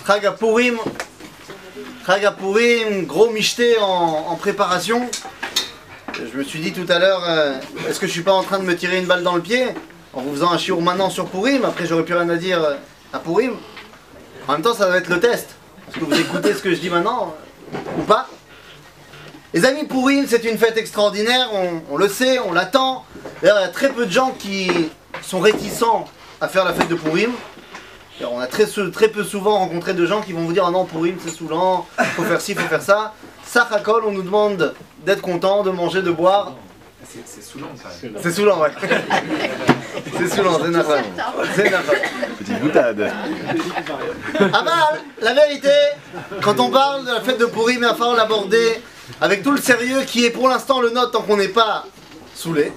Chag HaPurim, gros michté en préparation. Je me suis dit tout à l'heure, est-ce que je suis pas en train de me tirer une balle dans le pied en vous faisant un shiur maintenant sur Purim? Après j'aurais plus rien à dire à Purim. En même temps ça va être le test. Est-ce que vous écoutez ce que je dis maintenant ou pas? Les amis, Purim c'est une fête extraordinaire, on le sait, on l'attend. D'ailleurs il y a très peu de gens qui sont réticents à faire la fête de Purim. Alors, on a très peu souvent rencontré de gens qui vont vous dire ah non, Purim c'est saoulant, faut faire ci, faut faire ça. Sachakol, on nous demande d'être content, de manger, de boire. C'est saoulant quand même. C'est saoulant, ouais. C'est saoulant, c'est nafal. C'est nafal. Petite boutade. Ah bah, la vérité, quand on parle de la fête de Purim, il va falloir l'aborder avec tout le sérieux qui est pour l'instant le nôtre tant qu'on n'est pas saoulé.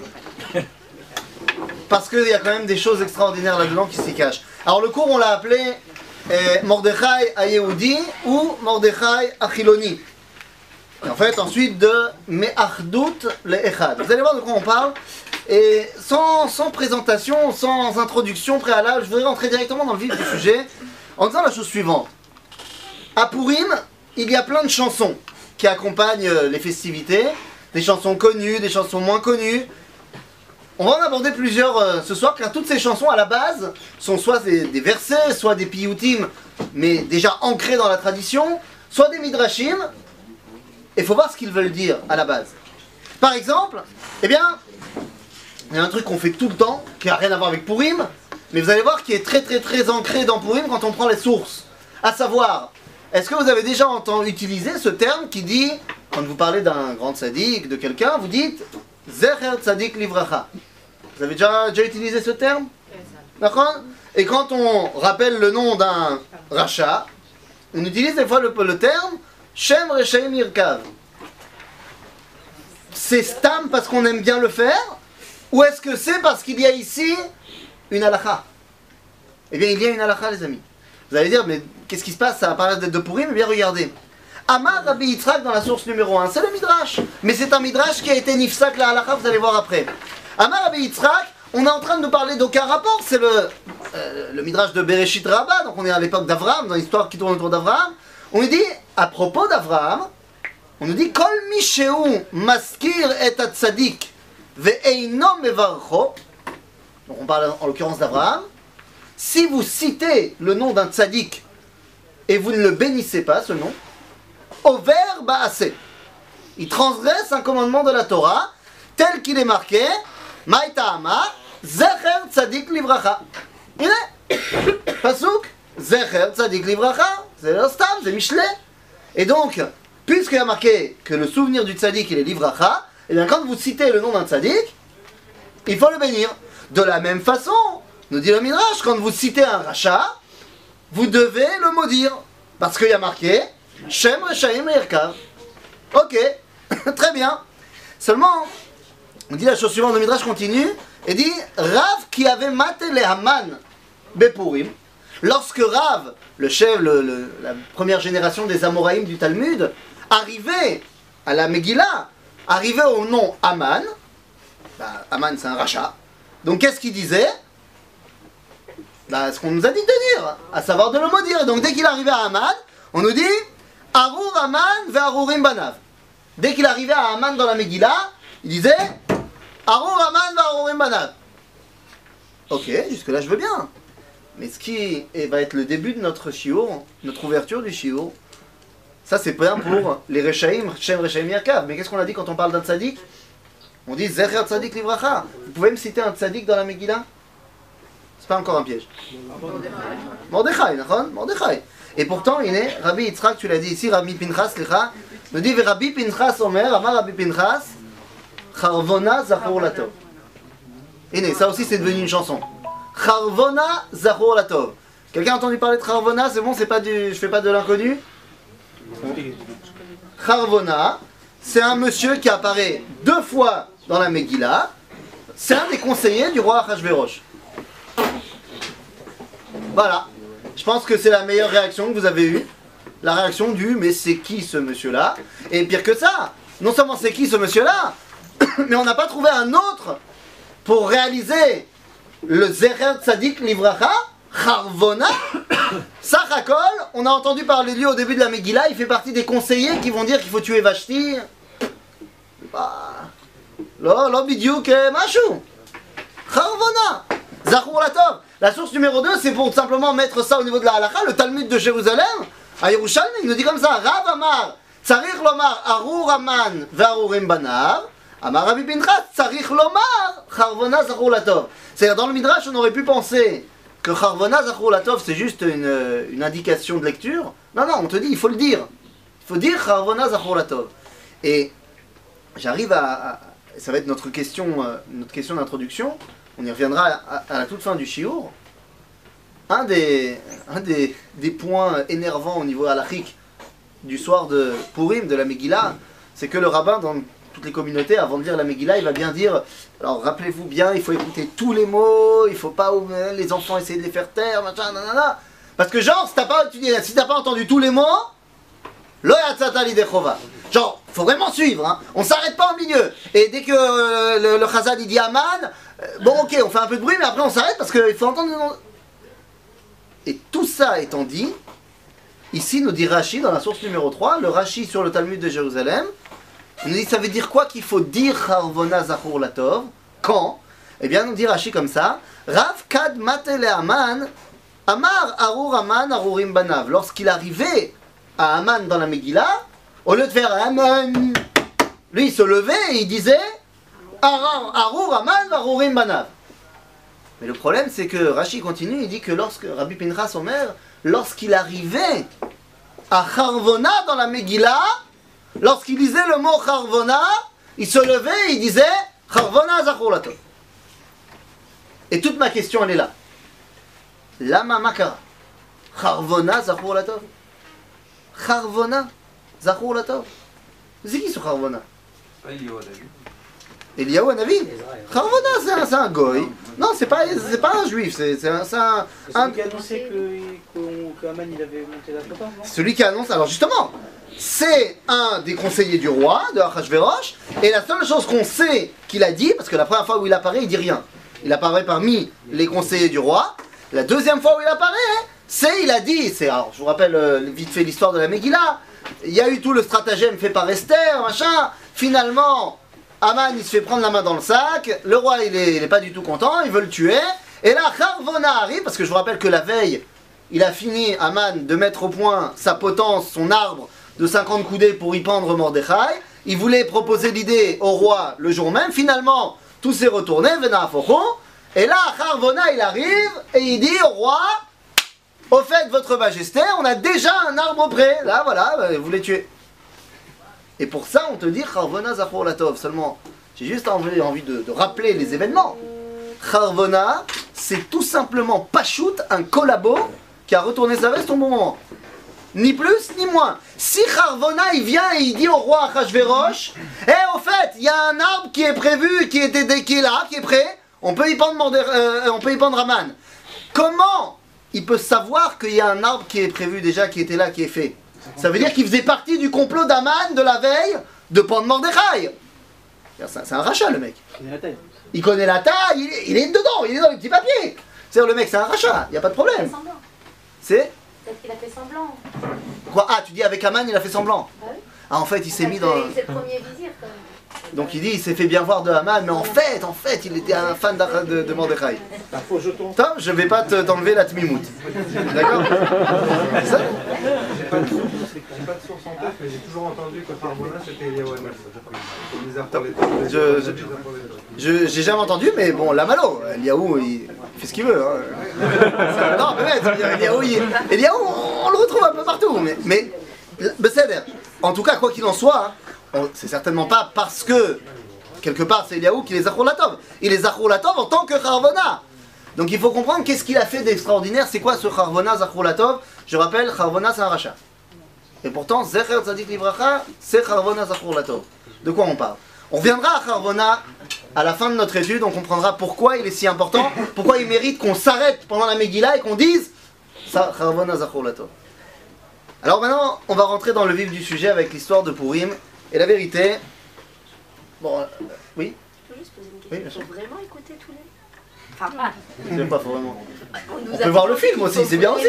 Parce qu'il y a quand même des choses extraordinaires là-dedans qui s'y cachent. Alors le cours, on l'a appelé Mordechai HaYehudi ou Mordechai HaChiloni. Et en fait, ensuite de Me'achdut le'Echad. Vous allez voir de quoi on parle. Et sans présentation, sans introduction préalable, je voudrais rentrer directement dans le vif du sujet en disant la chose suivante. À Purim, il y a plein de chansons qui accompagnent les festivités. Des chansons connues, des chansons moins connues. On va en aborder plusieurs ce soir, car toutes ces chansons à la base sont soit des versets, soit des piyutim, mais déjà ancrés dans la tradition, soit des midrashim. Et il faut voir ce qu'ils veulent dire à la base. Par exemple, eh bien, il y a un truc qu'on fait tout le temps, qui n'a rien à voir avec Purim, mais vous allez voir qui est très ancré dans Purim quand on prend les sources. À savoir, est-ce que vous avez déjà entendu utiliser ce terme qui dit, quand vous parlez d'un grand tzaddik, de quelqu'un, vous dites Zecher Tzadik Livracha. Vous avez déjà utilisé ce terme? D'accord? Et quand on rappelle le nom d'un rachat, on utilise des fois le terme Shem Reshaim Yirkav. C'est stam parce qu'on aime bien le faire? Ou est-ce que c'est parce qu'il y a ici une halakha? Eh bien, il y a une halakha, les amis. Vous allez dire, mais qu'est-ce qui se passe? Ça va parler de Purim? Eh bien, regardez. Amar Rabbi Yitzhak dans la source numéro 1, c'est le Midrash. Mais c'est un Midrash qui a été nifsak la halakha, vous allez voir après. Amar Rabbi Yitzhak, on est en train de nous parler d'aucun rapport, c'est le Midrash de Bereshit Rabbah, donc on est à l'époque d'Avraham, dans l'histoire qui tourne autour d'Avraham. On nous dit, à propos d'Avraham, on nous dit Kol Misheu Maskir et Tzadik Ve'eino Mevarcho. Donc on parle en l'occurrence d'Avraham. Si vous citez le nom d'un tzaddik et vous ne le bénissez pas, ce nom, Over Ba'ase, il transgresse un commandement de la Torah tel qu'il est marqué Maïta'ama Zecher Tzadik Livracha. Il est Pasuk Zecher Tzadik Livracha, c'est le Stam, c'est Michelet. Et donc, puisqu'il y a marqué que le souvenir du Tzadik il est Livracha, et bien quand vous citez le nom d'un Tzadik, il faut le bénir. De la même façon, nous dit le Midrash, quand vous citez un rachat, vous devez le maudire. Parce qu'il y a marqué Shem Reshaim Yirkav. Ok, très bien. Seulement, on dit la chose suivante, le Midrash continue, et dit Rav qui avait maté les Haman Bepurim. Lorsque Rav, le chef, la première génération des Amoraïm du Talmud, arrivait à la Megillah, arrivait au nom Haman, bah, Haman c'est un rachat, donc qu'est-ce qu'il disait? Bah, ce qu'on nous a dit de dire, à savoir de le maudire. Donc dès qu'il arrivait à Haman, on nous dit Arur Haman ve'arurim banav. Dès qu'il arrivait à Haman dans la Megillah, il disait Arur Haman ve'arurim banav. Ok, jusque là je veux bien. Mais ce qui va être le début de notre shiur, notre ouverture du shiur, ça c'est bien pour les Reshaim, Shem Reshaim Yirkav. Mais qu'est-ce qu'on a dit quand on parle d'un tzaddik? On dit Zecher Tzadik Livracha. Vous pouvez me citer un tzaddik dans la Megillah? C'est pas encore un piège. Mordechai, d'accord? Mordechai. Et pourtant, il est Rabbi Yitzhak, tu l'as dit ici, Rabbi Pinchas, nous dit Rabbi Pinchas Omer, Amar Rabbi Pinchas, Charvona Zachor Latov. Et ça aussi c'est devenu une chanson. Charvona Zachor Latov. Quelqu'un a entendu parler de Charvona? C'est bon, c'est pas je fais pas de l'inconnu? Charvona, c'est un monsieur qui apparaît 2 fois dans la Megillah. C'est un des conseillers du roi Achashverosh. Voilà. Je pense que c'est la meilleure réaction que vous avez eue. La réaction du mais c'est qui ce monsieur-là? Et pire que ça, non seulement c'est qui ce monsieur-là, mais on n'a pas trouvé un autre pour réaliser le Zecher Tzadik Livracha, Charvona, Sachakol, on a entendu parler de lui au début de la Megillah, il fait partie des conseillers qui vont dire qu'il faut tuer Vashti. Lo bidiuk mashou. Charvona. Zachor latov. La source numéro 2, c'est pour simplement mettre ça au niveau de la halakha, le Talmud de Jérusalem. À Yerushalmi, il nous dit comme ça, Rav Amar, Tsarich lomar, Arur Aman, Ve'arurim Banav. Amar Rabbi Pinchas, Tsarich lomar, Charvona Zachor latov. C'est-à-dire, dans le Midrash, on aurait pu penser que Charvona Zachor latov, c'est juste une indication de lecture. Non, non, on te dit, il faut le dire. Il faut dire Charvona Zachor latov. Et j'arrive ça va être notre question d'introduction. On y reviendra à la toute fin du shiur. Un des points énervants au niveau halachique du soir de Purim, de la Megillah, c'est que le rabbin, dans toutes les communautés, avant de lire la Megillah, il va bien dire, alors rappelez-vous bien, il faut écouter tous les mots, il faut pas les enfants essayer de les faire taire, machin, nanana. Parce que genre, si t'as pas entendu tous les mots, lo yatzata lidechova. Genre, faut vraiment suivre, hein. On s'arrête pas au milieu. Et dès que le Chazal il dit Aman, bon ok, on fait un peu de bruit, mais après on s'arrête parce qu'il faut entendre le nom. Et tout ça étant dit, ici nous dit Rashi dans la source numéro 3, le Rashi sur le Talmud de Jérusalem, il nous dit ça veut dire quoi qu'il faut dire Charvona Zachor latov, quand? Eh bien nous dit Rashi comme ça, Rav kad matele Aman, Amar Arur Aman Arurim Banav. Lorsqu'il arrivait à Aman dans la Megillah, au lieu de faire Aman, lui il se levait et il disait Arur Aman Arurim Banav. Mais le problème c'est que Rashi continue, il dit que lorsque Rabbi Pinchas Omer, lorsqu'il arrivait à Charvona dans la Megillah, lorsqu'il disait le mot Charvona, il se levait et il disait Charvona Zachor latov. Et toute ma question elle est là. Lama makara Charvona Zachor latov. Charvona Zachor latov. C'est qui ce Charvona? Eliyahu Hanavi. Charvona c'est un goy. Non, c'est pas un juif, c'est un celui qui a annoncé qu'Aman il avait monté la potence, non? Celui qui annonce, alors justement, c'est un des conseillers du roi, de Achashverosh, et la seule chose qu'on sait qu'il a dit, parce que la première fois où il apparaît, il dit rien. Il apparaît parmi les conseillers du roi. La deuxième fois où il apparaît, il a dit, alors je vous rappelle vite fait l'histoire de la Megillah, il y a eu tout le stratagème fait par Esther, machin, finalement, Aman il se fait prendre la main dans le sac, le roi il est pas du tout content, il veut le tuer, et là Charvona arrive, parce que je vous rappelle que la veille, il a fini, Aman, de mettre au point sa potence, son arbre de 50 coudées pour y pendre Mordechai, il voulait proposer l'idée au roi le jour même, finalement tout s'est retourné, et là Charvona il arrive, et il dit au roi, au fait votre majesté, on a déjà un arbre prêt, là voilà, vous les tuez. Et pour ça, on te dit Charvona Zachor latov. Seulement, j'ai juste envie de rappeler les événements. Charvona, c'est tout simplement Pachout, un collabo qui a retourné sa veste au bon moment. Ni plus, ni moins. Si Charvona, il vient et il dit au roi Achashverosh, au fait, il y a un arbre qui est prévu, qui est là, qui est prêt, on peut y pendre Aman. Comment il peut savoir qu'il y a un arbre qui est prévu déjà, qui était là, qui est fait? Ça veut dire qu'il faisait partie du complot d'Aman de la veille de pendre Mordechai. C'est un rachat le mec. Il connaît la taille, il est dedans, il est dans les petits papiers. C'est-à-dire le mec c'est un rachat, il n'y a pas de problème. C'est Peut-être qu'il a fait semblant. Quoi? Ah, tu dis avec Aman il a fait semblant? Bah oui. Ah en fait il s'est mis dans... C'est le premier vizir quand même. Donc il dit il s'est fait bien voir de Haman, mais en fait il était un fan de Mordechai. Un faux jeton. Tom, je vais pas t'enlever la tmimout. D'accord? C'est ça? J'ai pas de source en tête, mais j'ai toujours entendu que Charvona c'était Eliyahu Hanavi. J'ai jamais entendu, mais bon, la malo, Eliyahu il fait ce qu'il veut. Hein. Non, peut-être, Eliyahu, on le retrouve un peu partout, mais en tout cas, quoi qu'il en soit, hein, c'est certainement pas parce que, quelque part, c'est Eliyahu qui les Zachor latov. Il les Zachor latov en tant que Charvona. Donc il faut comprendre qu'est-ce qu'il a fait d'extraordinaire. C'est quoi ce Charvona Zachor latov? Je rappelle, Charvona c'est un rachat. Et pourtant, Zecher Tzadik Livracha, c'est Charvona Zachor latov. De quoi on parle? On reviendra à Charvona à la fin de notre étude, on comprendra pourquoi il est si important, pourquoi il mérite qu'on s'arrête pendant la Megillah et qu'on dise Charvona Zachor latov. Alors maintenant, on va rentrer dans le vif du sujet avec l'histoire de Purim. Et la vérité... Bon, oui? Je peux juste poser une question. Oui, bien sûr. Il faut vraiment écouter tous les... C'est pas vraiment. On On peut voir le film aussi, c'est bien aussi.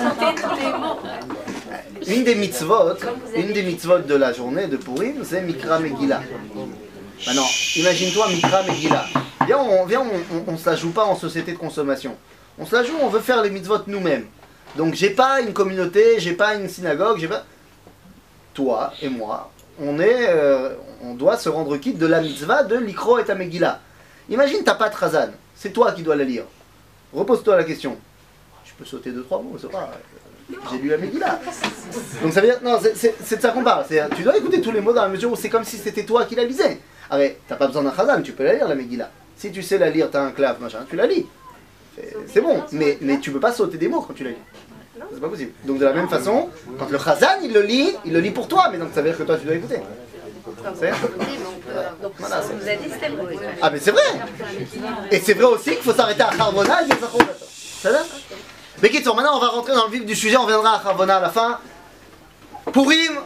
Une des mitzvot de la journée de Purim, c'est Mikra Megillah. Maintenant, imagine-toi Mikra Megillah. Viens, on se la joue pas en société de consommation. On se la joue, on veut faire les mitzvot nous-mêmes. Donc j'ai pas une communauté, j'ai pas une synagogue, j'ai pas... Toi et moi, on doit se rendre quitte de la mitzvah de l'Ikro et ta Megillah. Imagine t'as pas de Chazan, c'est toi qui dois la lire. Repose-toi la question. Je peux sauter 2-3 mots, c'est pas... J'ai lu la Megillah. Donc ça veut dire... Non, c'est de ça qu'on parle. Tu dois écouter tous les mots dans la mesure où c'est comme si c'était toi qui la lisais. Ah mais t'as pas besoin d'un Chazan, tu peux la lire la Megillah. Si tu sais la lire, t'as un clave, machin, tu la lis. C'est bon, mais tu peux pas sauter des mots quand tu la lis. C'est pas possible. Donc de la même façon, quand le Chazan il le lit pour toi, mais donc ça veut dire que toi tu dois écouter. C'est donc voilà, on nous a dit c'était beau. Ah mais c'est vrai. Et c'est vrai aussi qu'il faut s'arrêter à Charbona et Zachor. Ça va? Mais quitte, maintenant on va rentrer dans le vif du sujet, on viendra à Charbona à la fin. Purim,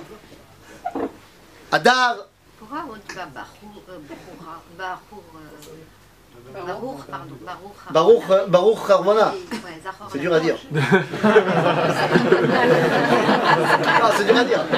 Adar. Pourquoi on dit pas Baruch Charbona. C'est dur à dire. Ah, c'est dur à dire.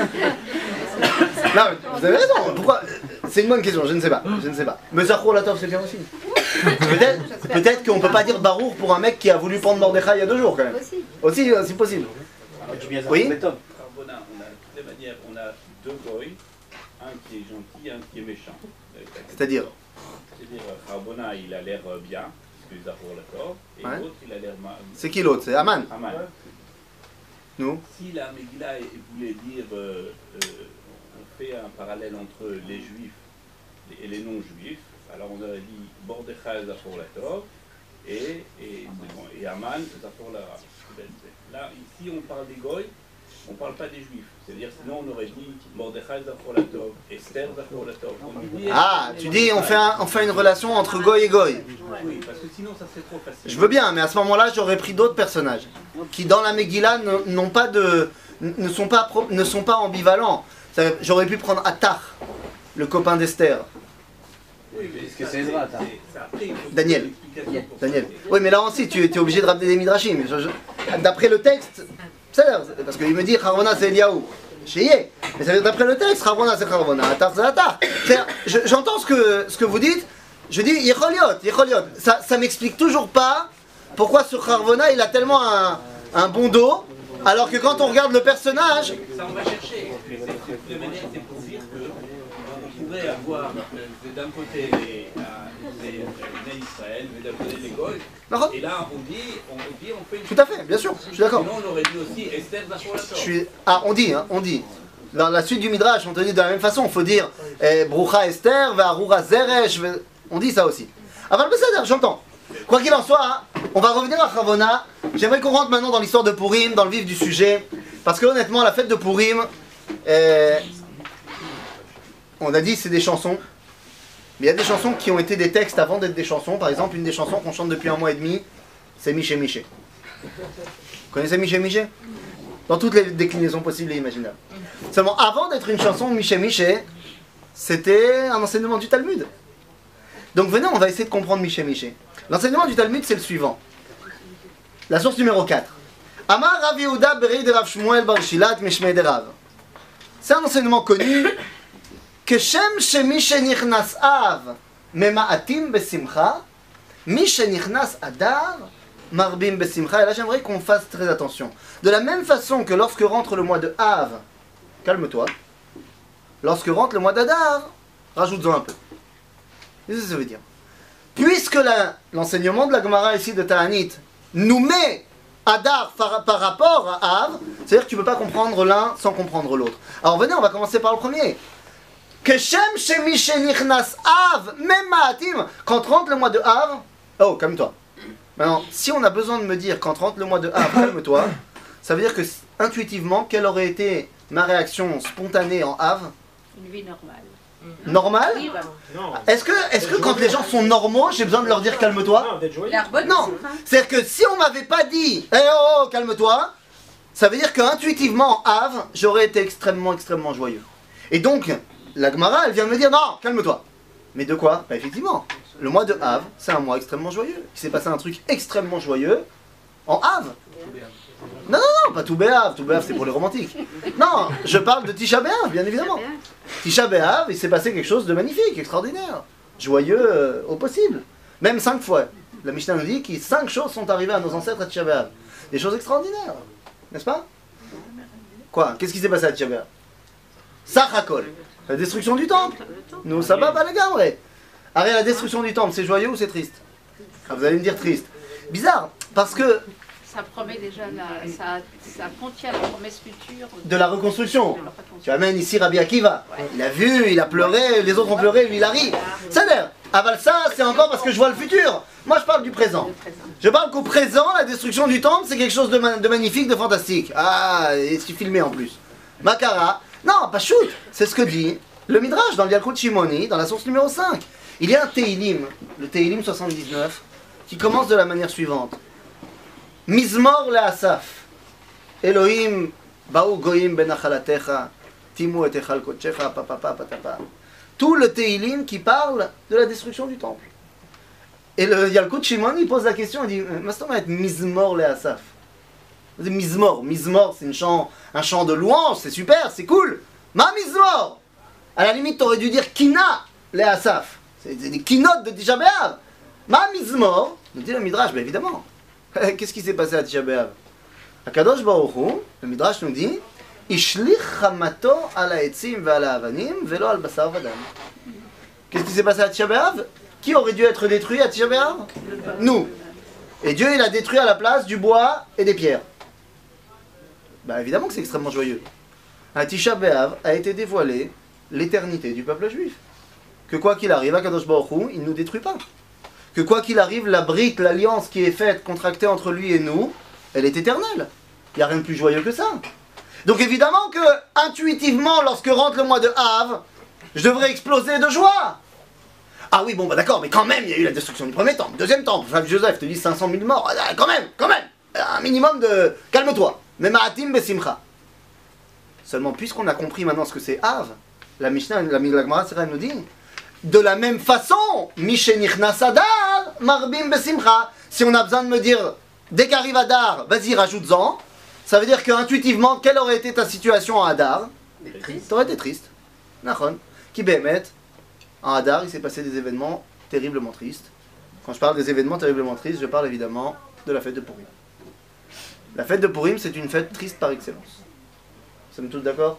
Non, mais vous avez raison. Pourquoi? C'est une bonne question, je ne sais pas. Mais Zachor Latov, c'est bien aussi. Peut-être qu'on ne peut pas dire Baruch pour un mec qui a voulu prendre Mordechai il y a 2 jours quand même. Aussi, c'est possible. Oui. On a toutes les manières, on a 2 goy, un qui est gentil et un qui est méchant. C'est-à-dire Charbona, il a l'air bien, parce que Zachor Latov, et l'autre, il a l'air mal. C'est qui l'autre? C'est Aman. Nous? Si la Megillah voulait dire, on fait un parallèle entre les juifs et les non-juifs, alors on aurait dit Mordechai Zachor Latov et Aman Zachor Lara. Là, ici, on parle des goy, on ne parle pas des juifs. C'est-à-dire, sinon, on aurait dit Mordechai Zachor Latov, Esther Zachor Latov. Ah, tu dis, on fait une relation entre goy et goy. Oui, parce que sinon, ça serait trop facile. Je veux bien, mais à ce moment-là, j'aurais pris d'autres personnages qui, dans la Megillah, ne sont pas ambivalents. J'aurais pu prendre Attar, le copain d'Esther. Oui, mais Est-ce que c'est Ezra, Daniel. Oui, mais là aussi, tu es obligé de ramener des midrashim. D'après le texte, parce qu'il me dit Charbona c'est Eliaou. Chéyé. Mais ça veut dire d'après le texte, Charbona c'est Charbona, Attar c'est Attar. J'entends ce que vous dites. Je dis Yecholiot. Ça m'explique toujours pas pourquoi ce Charbona il a tellement un bon dos, alors que quand on regarde le personnage. Ça, on va chercher. De manière, c'est pour dire qu'on pourrait avoir d'un côté les Israël, mais d'un côté les Goy. Et là, on fait une... Tout à fait, bien sûr, je suis d'accord. Sinon, on aurait dit aussi Esther Zachor Latov. On dit. Dans la suite du Midrash, on te dit de la même façon, il faut dire Brucha Esther, Ve'arura Zeresh, on dit ça aussi. Avant le Seder, j'entends. Quoi qu'il en soit, on va revenir à Charbona. J'aimerais qu'on rentre maintenant dans l'histoire de Purim, dans le vif du sujet. Parce que honnêtement, la fête de Purim, on a dit c'est des chansons. Mais il y a des chansons qui ont été des textes avant d'être des chansons. Par exemple, une des chansons qu'on chante depuis 1 mois et demi, c'est Miché Miché. Vous connaissez Miché Miché? Dans toutes les déclinaisons possibles et imaginables. Seulement, avant d'être une chanson, Miché Miché, c'était un enseignement du Talmud. Donc venez, on va essayer de comprendre Miché Miché. L'enseignement du Talmud, c'est le suivant. La source numéro 4. Amar Rav Yehuda berei de Rav Shmuel bar Shilat mishmei de Rav. C'est un enseignement connu. Que Shem shemi shenichnas av mema'atim besimcha, mi shenichnas adar marbim besimcha. Et là, j'aimerais qu'on fasse très attention. De la même façon que lorsque rentre le mois de Av, calme-toi. Lorsque rentre le mois d'Adar, rajoute-en un peu. Qu'est-ce que ça veut dire? Puisque l'enseignement de la Gemara ici de Ta'anit nous met Adar par rapport à Av, c'est-à-dire que tu ne peux pas comprendre l'un sans comprendre l'autre. Alors venez, on va commencer par le premier. Que Shem Shemi Shenichnas Av Mema'atim. Quand rentre le mois de Av, oh, calme-toi. Maintenant, si on a besoin de me dire quand rentre le mois de Av, calme-toi, ça veut dire que intuitivement, quelle aurait été ma réaction spontanée en Av? Une vie normale. Normal? Oui, vraiment. Est-ce que quand les gens sont normaux, j'ai besoin de leur dire calme-toi? Non, d'être joyeux. Non. C'est-à-dire que si on m'avait pas dit eh oh, calme-toi, ça veut dire qu'intuitivement en Av, j'aurais été extrêmement joyeux. Et donc, la Gemara, elle vient me dire non, calme-toi. Mais de quoi? Bah effectivement, le mois de Av, c'est un mois extrêmement joyeux. Il s'est passé un truc extrêmement joyeux en Av. Non, pas tout Béav c'est pour les romantiques. Non, je parle de Tisha B'Av, bien évidemment. Tisha B'Av, il s'est passé quelque chose de magnifique, extraordinaire, joyeux au possible. Même 5 fois. La Mishnah nous dit que 5 choses sont arrivées à nos ancêtres à Tisha B'Av. Des choses extraordinaires, n'est-ce pas? Quoi? Qu'est-ce qui s'est passé à Tisha B'Av? Sachakol, la destruction du temple. Nous, ça va pas les gars, ouais. Arrête, la destruction du temple, c'est joyeux ou c'est triste? Ah, vous allez me dire triste. Bizarre, parce que Ça promet déjà, ça contient la promesse future de la reconstruction. de la reconstruction. Tu amènes ici Rabbi Akiva. Il a vu, il a pleuré, les autres ont pleuré, lui il a ri. Ça l'air. Aval ça, c'est encore parce que je vois le futur. Moi je parle du présent. Le présent. Je parle qu'au présent, la destruction du temple, c'est quelque chose de magnifique, de fantastique. Ah, et c'est filmé en plus. Makara. Non, pas shoot. C'est ce que dit le Midrash dans le Yalkut Shimoni, dans la source numéro 5. Il y a un Teilim, le Teilim 79, qui commence de la manière suivante. Mizmor le Asaf. Elohim, Baou Goyim benachalatecha, Timu et echal kochecha, papapa, patapa. Tout le Teilim qui parle de la destruction du temple. Et le Yalkut Shimon, il pose la question, il dit, Mastom être Mizmor le Asaf. Mizmor, c'est un chant de louange, c'est super, c'est cool. Ma Mizmor. À la limite, t'aurais dû dire Kina le Asaf. C'est des kinotes de Tisha B'Av. Ma Mizmor, nous dit le Midrash, bien évidemment. Qu'est-ce qui s'est passé à Tisha B'Av? Akadosh Baruch Hu, le Midrash nous dit, Ishlich chamato ala etzim ve'ala avanim ve'lo al basar vadam. Qu'est-ce qui s'est passé à Tisha B'Av? Qui aurait dû être détruit à Tisha B'Av? Nous. Et Dieu, il a détruit à la place du bois et des pierres. Bah évidemment que c'est extrêmement joyeux. À Tisha B'Av a été dévoilée l'éternité du peuple juif. Que quoi qu'il arrive, Akadosh Baruch Hu, il ne nous détruit pas. Que quoi qu'il arrive, la brite, l'alliance qui est faite, contractée entre lui et nous, elle est éternelle. Il n'y a rien de plus joyeux que ça. Donc évidemment que, intuitivement, lorsque rentre le mois de Av, je devrais exploser de joie. Ah oui, bon, bah d'accord, mais quand même, il y a eu la destruction du premier temple. Deuxième temple, Flav Joseph te dit 500 000 morts. Ah, quand même, un minimum de... Calme-toi. Mais Ma'atim Besimcha. Seulement, puisqu'on a compris maintenant ce que c'est Av, la Mishnah, la Gemara Sera nous dit, de la même façon, Mishenichnas Adar, Marbim Besimcha. Si on a besoin de me dire, dès qu'arrive Adar, vas-y, rajoute-en, ça veut dire qu'intuitivement, quelle aurait été ta situation en Adar? T'aurais été triste. Nachon. Qui bémet, en Adar, il s'est passé des événements terriblement tristes. Quand je parle des événements terriblement tristes, je parle évidemment de la fête de Purim. La fête de Purim, c'est une fête triste par excellence. Sommes tous d'accord?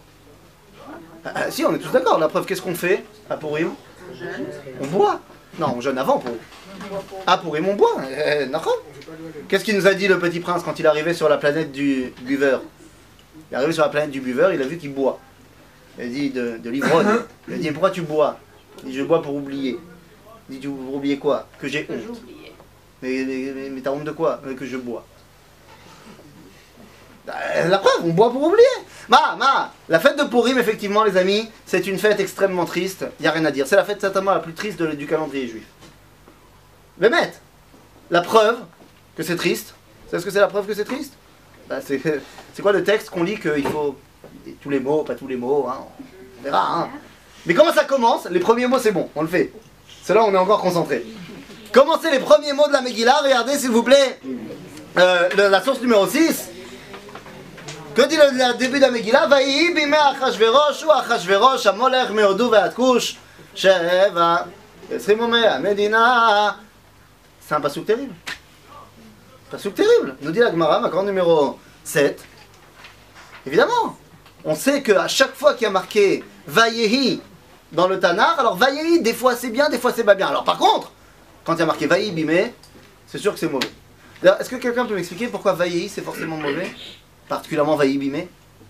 Si, on est tous d'accord. La preuve, qu'est-ce qu'on fait à Purim? On boit. Non, on jeûne avant Purim. À Purim, on boit. Qu'est-ce qu'il nous a dit le petit prince quand il est arrivé sur la planète du buveur? Il est arrivé sur la planète du buveur, il a vu qu'il boit. Il a dit de l'ivrogne. Il a dit, pourquoi tu bois? Il dit, je bois pour oublier. Il dit, pour oublier quoi? Que j'ai honte. Mais t'as honte de quoi? Que je bois. La preuve, on boit pour oublier. La fête de Purim, effectivement, les amis, c'est une fête extrêmement triste. Il n'y a rien à dire. C'est la fête certainement la plus triste du calendrier juif. Mais la preuve que c'est triste. C'est ce que c'est la preuve que c'est triste? C'est quoi le texte qu'on lit qu'il faut... Tous les mots, pas tous les mots, hein, on verra. Hein. Mais comment ça commence? Les premiers mots, c'est bon, on le fait. C'est là où on est encore concentré. Commencez les premiers mots de la Megillah, regardez s'il vous plaît la source numéro 6. Que dit le début de la Megillah? Vaïhi bimé Achashverosh ou Achashverosh amolech meodu ve'atkush sheva esrimomé amedina. C'est un pasouk terrible. Pasouk terrible. Nous dit la Gemara, Makor numéro 7. Évidemment, on sait qu'à chaque fois qu'il y a marqué Vaïhi dans le Tanakh, alors Vaïhi, des fois c'est bien, des fois c'est pas bien. Alors par contre, quand il y a marqué Vaïhi bimé, c'est sûr que c'est mauvais. D'ailleurs, est-ce que quelqu'un peut m'expliquer pourquoi Vaïhi c'est forcément mauvais? Particulièrement Vaïhi bimé?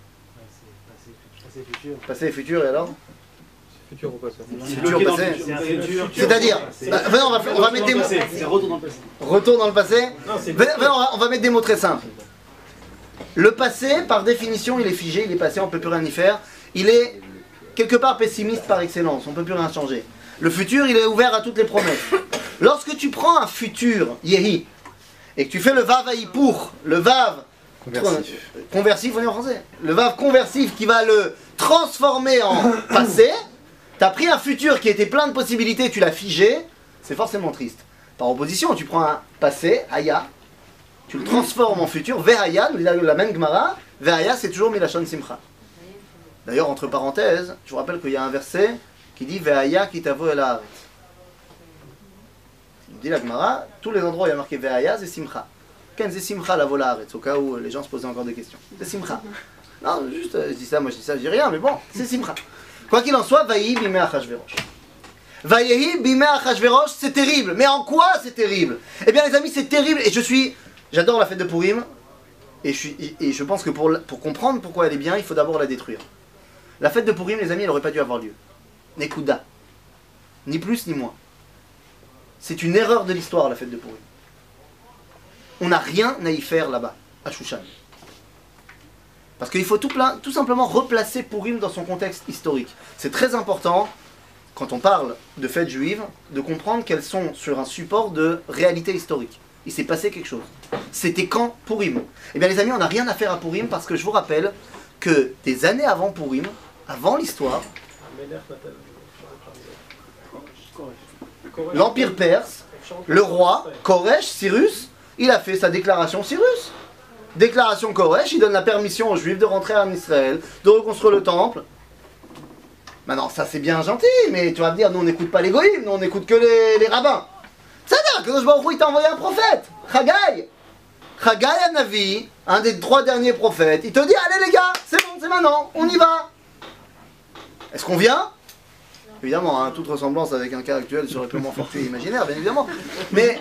Passé et futur, et alors? Futur ou passé? Futur, passé. C'est-à-dire, venez, on va mettre des mots. C'est retour dans le passé. Retour dans le passé. Venez, on va mettre des mots très simples. Le passé, par définition, il est figé, il est passé, on ne peut plus rien y faire. Il est quelque part pessimiste par excellence, on ne peut plus rien changer. Le futur, il est ouvert à toutes les promesses. Lorsque tu prends un futur, Yehi, et que tu fais le Vav pour, le Vav conversif, on est en français. Le Vav conversif qui va le transformer en passé, tu as pris un futur qui était plein de possibilités, tu l'as figé, c'est forcément triste. Par opposition, tu prends un passé, Haya, tu le transformes en futur, Vehaya, nous dit la même Gemara, Vehaya c'est toujours Milachon Simcha. D'ailleurs, entre parenthèses, je vous rappelle qu'il y a un verset qui dit Vehaya kitavo el haaretz. Il dit la Gemara, tous les endroits où il y a marqué Vehaya, c'est Simcha. Ken c'est Simcha la vola haaretz, au cas où les gens se posaient encore des questions. C'est Simcha. Non, juste, je dis ça, moi je dis ça, je dis rien, mais bon, c'est Simcha. Quoi qu'il en soit, Vayehi bimei Achashverosh. Vayehi bimei Achashverosh, c'est terrible. Mais en quoi c'est terrible? Eh bien les amis, c'est terrible, et j'adore la fête de Purim, et je pense que pour comprendre pourquoi elle est bien, il faut d'abord la détruire. La fête de Purim, les amis, elle n'aurait pas dû avoir lieu. Nekuda. Ni plus ni moins. C'est une erreur de l'histoire, la fête de Purim. On n'a rien à y faire là-bas, à Shushan. Parce qu'il faut tout simplement replacer Purim dans son contexte historique. C'est très important, quand on parle de fêtes juives, de comprendre qu'elles sont sur un support de réalité historique. Il s'est passé quelque chose. C'était quand Purim? Eh bien les amis, on n'a rien à faire à Purim parce que je vous rappelle que des années avant Purim, avant l'histoire, l'Empire perse, le roi, Koresh, Cyrus, il a fait sa déclaration Cyrus. Déclaration Koresh, il donne la permission aux Juifs de rentrer en Israël, de reconstruire le temple. Maintenant, ça c'est bien gentil, mais tu vas me dire, nous on n'écoute pas les goïms, nous on n'écoute que les rabbins. C'est-à-dire que Kadosh Baruch Hu, il t'a envoyé un prophète, Chagai. Chagai Hanavi, un des 3 derniers prophètes, il te dit, allez les gars, c'est bon, c'est maintenant, on y va. Est-ce qu'on vient? Évidemment, hein, toute ressemblance avec un cas actuel serait purement fortuit et imaginaire, bien évidemment. Mais,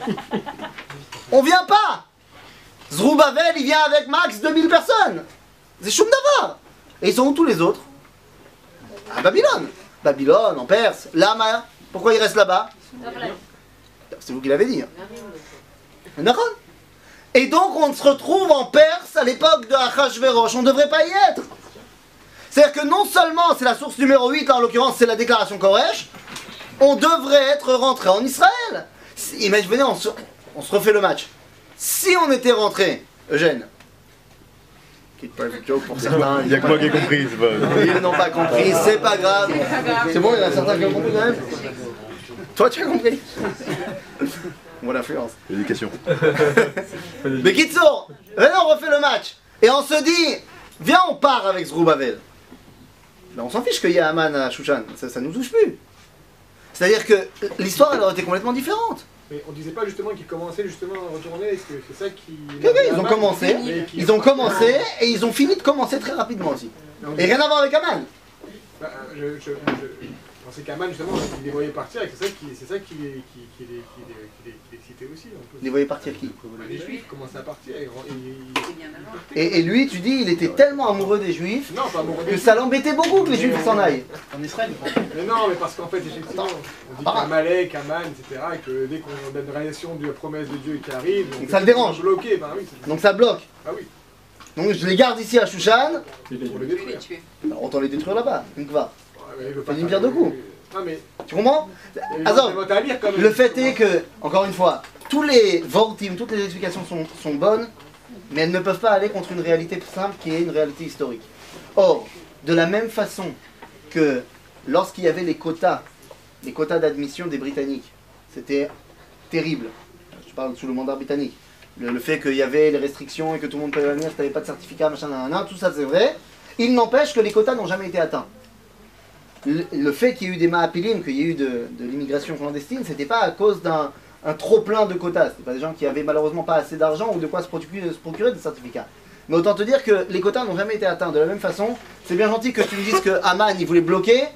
on vient pas. Zerubbabel, il vient avec max 2000 personnes. C'est Shum Davar. Et ils sont où tous les autres? À Babylone. Babylone, en Perse. Lama, pourquoi ils restent là-bas? C'est vous qui l'avez dit. D'accord? Et donc on se retrouve en Perse à l'époque de Achashverosh. On ne devrait pas y être. C'est-à-dire que non seulement c'est la source numéro 8, là en l'occurrence c'est la déclaration Koresh, on devrait être rentré en Israël. Imaginez, on se refait le match. Si on était rentré, Eugène, quitte pas le joke pour certains. Il n'y a que moi qui ai compris. Ils n'ont pas compris, c'est pas grave. C'est bon, il y en a certains qui ont compris quand même. Toi tu as compris. Mon influence. L'éducation. Mais Kitsour, on refait le match. Et on se dit, viens on part avec Zerubbabel. Ben on s'en fiche qu'il y a Aman à Shushan, ça nous touche plus. C'est-à-dire que l'histoire elle aurait été complètement différente. Mais on disait pas justement qu'ils commençaient justement à retourner, est-ce que c'est ça qui... Ils ont commencé et ils ont fini de commencer très rapidement aussi. Et rien à voir avec Aman. Bah, on sait qu'Aman justement il les voyait partir et c'est ça qui les excitait aussi. Il les voyait partir qui? Les Juifs commençaient à partir et lui tu dis il était tellement amoureux des Juifs que ça l'embêtait beaucoup que les Juifs s'en aillent. En Israël, mais non, mais parce qu'en fait effectivement on dit qu'Amalek, Aman, etc. et que dès qu'on a une réalisation de la promesse de Dieu qui arrive, donc ça le dérange. Bloqué, bah, oui, donc ça bloque. Ah oui. Donc je les garde ici à Shushan. Pour les détruire. Alors, autant les détruire là-bas, une va. Pas une pierre de coups. Mais... Tu comprends? Le fait est que, encore une fois, tous les vortim, toutes les explications sont bonnes, mais elles ne peuvent pas aller contre une réalité simple qui est une réalité historique. Or, de la même façon que lorsqu'il y avait les quotas d'admission des Britanniques, c'était terrible. Je parle sous le mandat britannique. Le fait qu'il y avait les restrictions et que tout le monde pouvait venir si tu n'avais pas de certificat, machin, tout ça c'est vrai. Il n'empêche que les quotas n'ont jamais été atteints. Le fait qu'il y ait eu des Mahapilim, qu'il y ait eu de l'immigration clandestine, c'était pas à cause d'un trop plein de quotas. C'était pas des gens qui avaient malheureusement pas assez d'argent ou de quoi se procurer des certificats. Mais autant te dire que les quotas n'ont jamais été atteints. De la même façon, c'est bien gentil que tu me dises que Aman il voulait bloquer.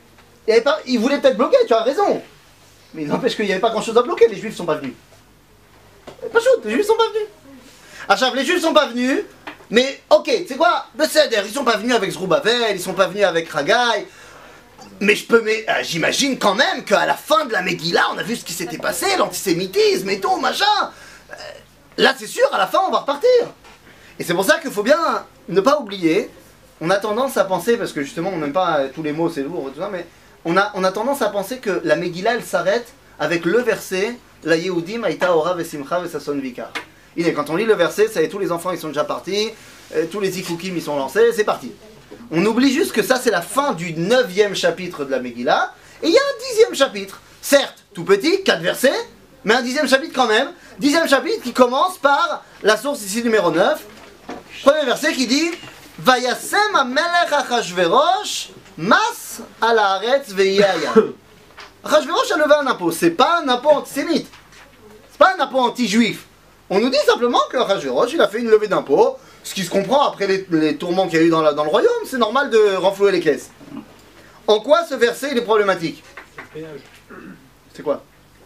Il voulait peut-être bloquer, tu as raison. Mais il n'empêche qu'il n'y avait pas grand chose à bloquer, les Juifs sont pas venus. Pas chaud, les Juifs sont pas venus. Achab, les Juifs sont pas venus, mais ok, tu sais quoi, Besséder, ils sont pas venus avec Zerubbabel, ils sont pas venus avec Chagai. Mais j'imagine quand même qu'à la fin de la Megillah, on a vu ce qui s'était passé, l'antisémitisme et tout, machin. Là, c'est sûr, à la fin, on va repartir. Et c'est pour ça qu'il faut bien ne pas oublier. On a tendance à penser, parce que justement, on n'aime pas tous les mots, c'est lourd, tout ça, mais on a tendance à penser que la Megillah, elle s'arrête avec le verset La Yehudim Aïta Ora Vesimcha Vesason Vikar. Quand on lit le verset, ça y est, tous les enfants ils sont déjà partis, tous les Zikukim ils sont lancés, c'est parti. On oublie juste que ça c'est la fin du 9e chapitre de la Megillah, et il y a un 10e chapitre. certes, tout petit, 4 versets, mais un 10e chapitre quand même. 10e chapitre qui commence par la source ici numéro 9. Premier verset qui dit Vayasem amelech Achashverosh mas al haaretz ve'yaya. Achashverosh a levé un impôt. C'est pas un impôt antisémite. C'est pas un impôt anti-juif. On nous dit simplement que Achashverosh il a fait une levée d'impôt. Ce qui se comprend après les tourments qu'il y a eu dans le royaume. C'est normal de renflouer les caisses. En quoi ce verset il est problématique? C'est quoi?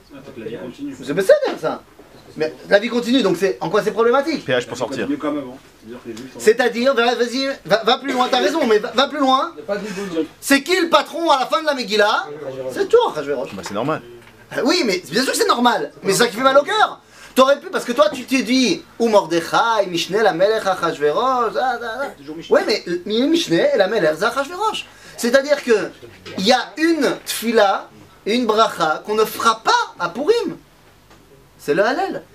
C'est bien ça. Mais la vie continue, donc c'est en quoi c'est problématique? Péage pour sortir. C'est-à-dire, vas-y, va plus loin, t'as raison, mais va plus loin. C'est qui le patron à la fin de la Megillah? C'est toi, Achashverosh. Bah c'est normal. Oui, mais bien sûr que c'est normal, mais c'est ça qui fait mal au cœur. T'aurais pu, parce que toi tu t'es dit, ou Mordechai, Mishneh, la Melech, Achashverosh. Oui, mais Mishneh et la Melech, c'est Achashverosh. C'est-à-dire que il y a une tfila, une bracha qu'on ne fera pas à Purim. C'est le Hallel.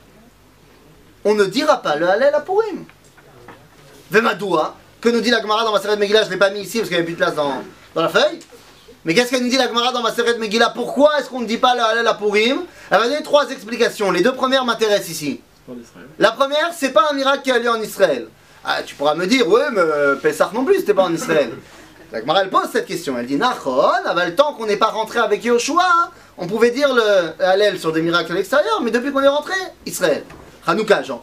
On ne dira pas le Hallel à Purim. Vemadoua, que nous dit la Gemara dans ma série de Megillah, je ne l'ai pas mis ici parce qu'il n'y avait plus de place dans la feuille. Mais qu'est-ce qu'elle nous dit la Gemara dans ma série de Megillah? Pourquoi est-ce qu'on ne dit pas le Hallel à Purim? Elle va donner 3 explications. Les 2 premières m'intéressent ici. La première, c'est pas un miracle qui a lieu en Israël. Ah, tu pourras me dire, ouais, mais Pessah non plus, c'était pas en Israël. La Gemara elle pose cette question. Elle dit, Nachon, le temps qu'on n'est pas rentré avec Yoshua, on pouvait dire le Hallel sur des miracles à l'extérieur, mais depuis qu'on est rentré, Israël. Hanouka, Jean.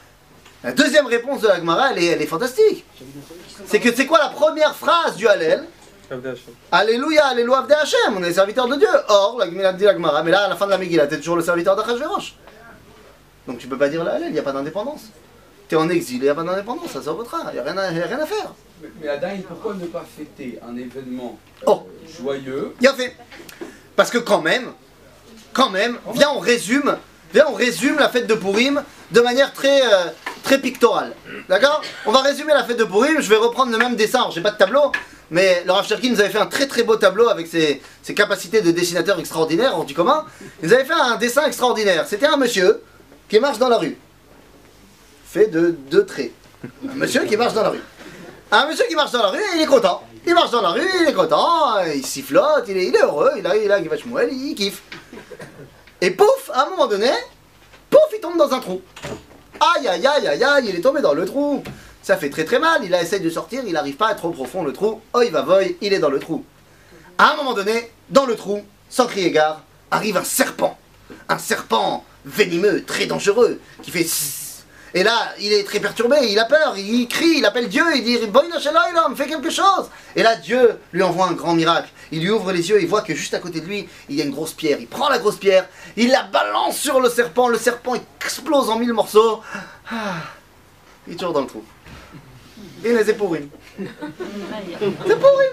La deuxième réponse de la Gemara, elle est fantastique. C'est que c'est quoi la première phrase du Hallel? Alléluia, Alléluia, Avdei Hashem, on est serviteur de Dieu. Or, la Gemara, mais là, à la fin de la Megillah, t'es toujours le serviteur d'Achashverosh. Donc tu peux pas dire le Hallel, il n'y a pas d'indépendance. T'es en exil, il n'y a pas d'indépendance, ça s'arrêtera, il n'y a rien à faire. Mais Adaïn, pourquoi ne pas fêter un événement joyeux? Bien fait. Parce que quand même, viens on résume la fête de Purim de manière très pictorale. D'accord? On va résumer la fête de Purim, je vais reprendre le même dessin. Alors j'ai pas de tableau, mais le Rav Cherki nous avait fait un très beau tableau avec ses capacités de dessinateur extraordinaires, hors du commun. Il nous avait fait un dessin extraordinaire. C'était un monsieur qui marche dans la rue. Fait de 2 traits. Un monsieur qui marche dans la rue. Un monsieur qui marche dans la rue, il est content. Il marche dans la rue, il est content, il sifflote, il est heureux, il a Givat Shmuel, il kiffe. Et pouf, à un moment donné, pouf, il tombe dans un trou. Aïe, aïe, aïe, aïe, aïe, il est tombé dans le trou. Ça fait très mal, il essaie de sortir, il n'arrive pas à être trop profond le trou. Oh, il va voy, il est dans le trou. À un moment donné, dans le trou, sans crier gare, arrive un serpent. Un serpent venimeux, très dangereux, qui fait... Et là, il est très perturbé, il a peur, il crie, il appelle Dieu, il dit « Boïna Shelaïlam, fais quelque chose !» Et là, Dieu lui envoie un grand miracle. Il lui ouvre les yeux, il voit que juste à côté de lui, il y a une grosse pierre. Il prend la grosse pierre, il la balance sur le serpent explose en 1000 morceaux. Il est toujours dans le trou. Et c'est Purim. C'est Purim.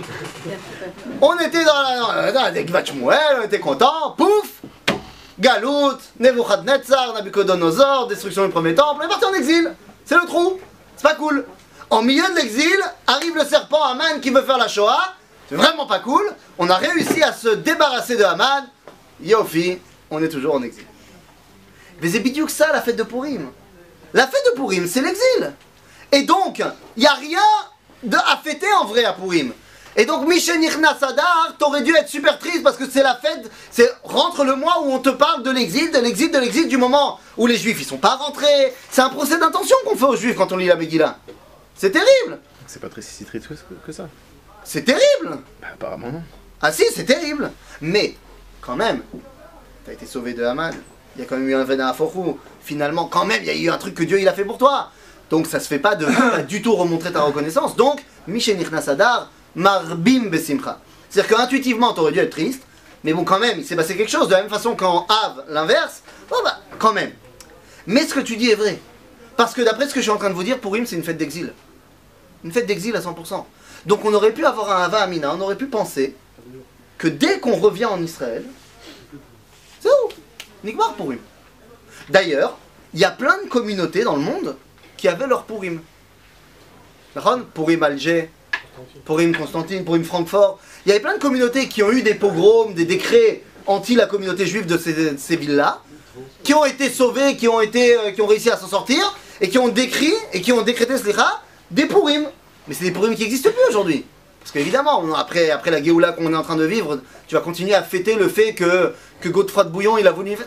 On était dans la Givat Shmuel, on était contents, pouf, Galout, Nebuchadnezzar, Nabucodonosor, destruction du premier temple, on est parti en exil. C'est le trou, c'est pas cool. En milieu de l'exil, arrive le serpent Haman qui veut faire la Shoah. C'est vraiment pas cool. On a réussi à se débarrasser de Haman. Yofi, on est toujours en exil. Mais c'est bidiouk ça la fête de Purim. La fête de Purim, c'est l'exil. Et donc, il n'y a rien à fêter en vrai à Purim. Et donc, Mishen Nichnas Adar, t'aurais dû être super triste parce que c'est la fête, c'est rentre le mois où on te parle de l'exil, du moment où les Juifs ils sont pas rentrés. C'est un procès d'intention qu'on fait aux Juifs quand on lit la Megillah. C'est terrible. C'est pas si triste que ça. C'est terrible. Bah, apparemment non. Ah si, c'est terrible. Mais, quand même, t'as été sauvé de Haman. Il y a quand même eu un Vena Aforou. Finalement, quand même, il y a eu un truc que Dieu il a fait pour toi. Donc ça se fait pas de pas du tout remontrer ta reconnaissance. Donc, Mishen Nichnas Adar, Marbim Besimcha. C'est-à-dire qu'intuitivement, t'aurais dû être triste, mais bon, quand même, il s'est passé quelque chose. De la même façon qu'en Av, l'inverse, bon bah, quand même. Mais ce que tu dis est vrai. Parce que d'après ce que je suis en train de vous dire, Purim, c'est une fête d'exil. Une fête d'exil à 100%. Donc on aurait pu avoir un Hava Amina, on aurait pu penser que dès qu'on revient en Israël, c'est où Nigmar Purim. D'ailleurs, il y a plein de communautés dans le monde qui avaient leur Purim. Purim Alger, Purim Constantine, Purim Francfort. Il y avait plein de communautés qui ont eu des pogroms, des décrets anti la communauté juive de ces villes-là, qui ont été sauvés, qui ont réussi à s'en sortir, et qui ont décrété des Purim. Mais c'est des Purim qui n'existent plus aujourd'hui. Parce qu'évidemment, après la Géoula qu'on est en train de vivre, tu vas continuer à fêter le fait que Godefroy de Bouillon, il a voulu...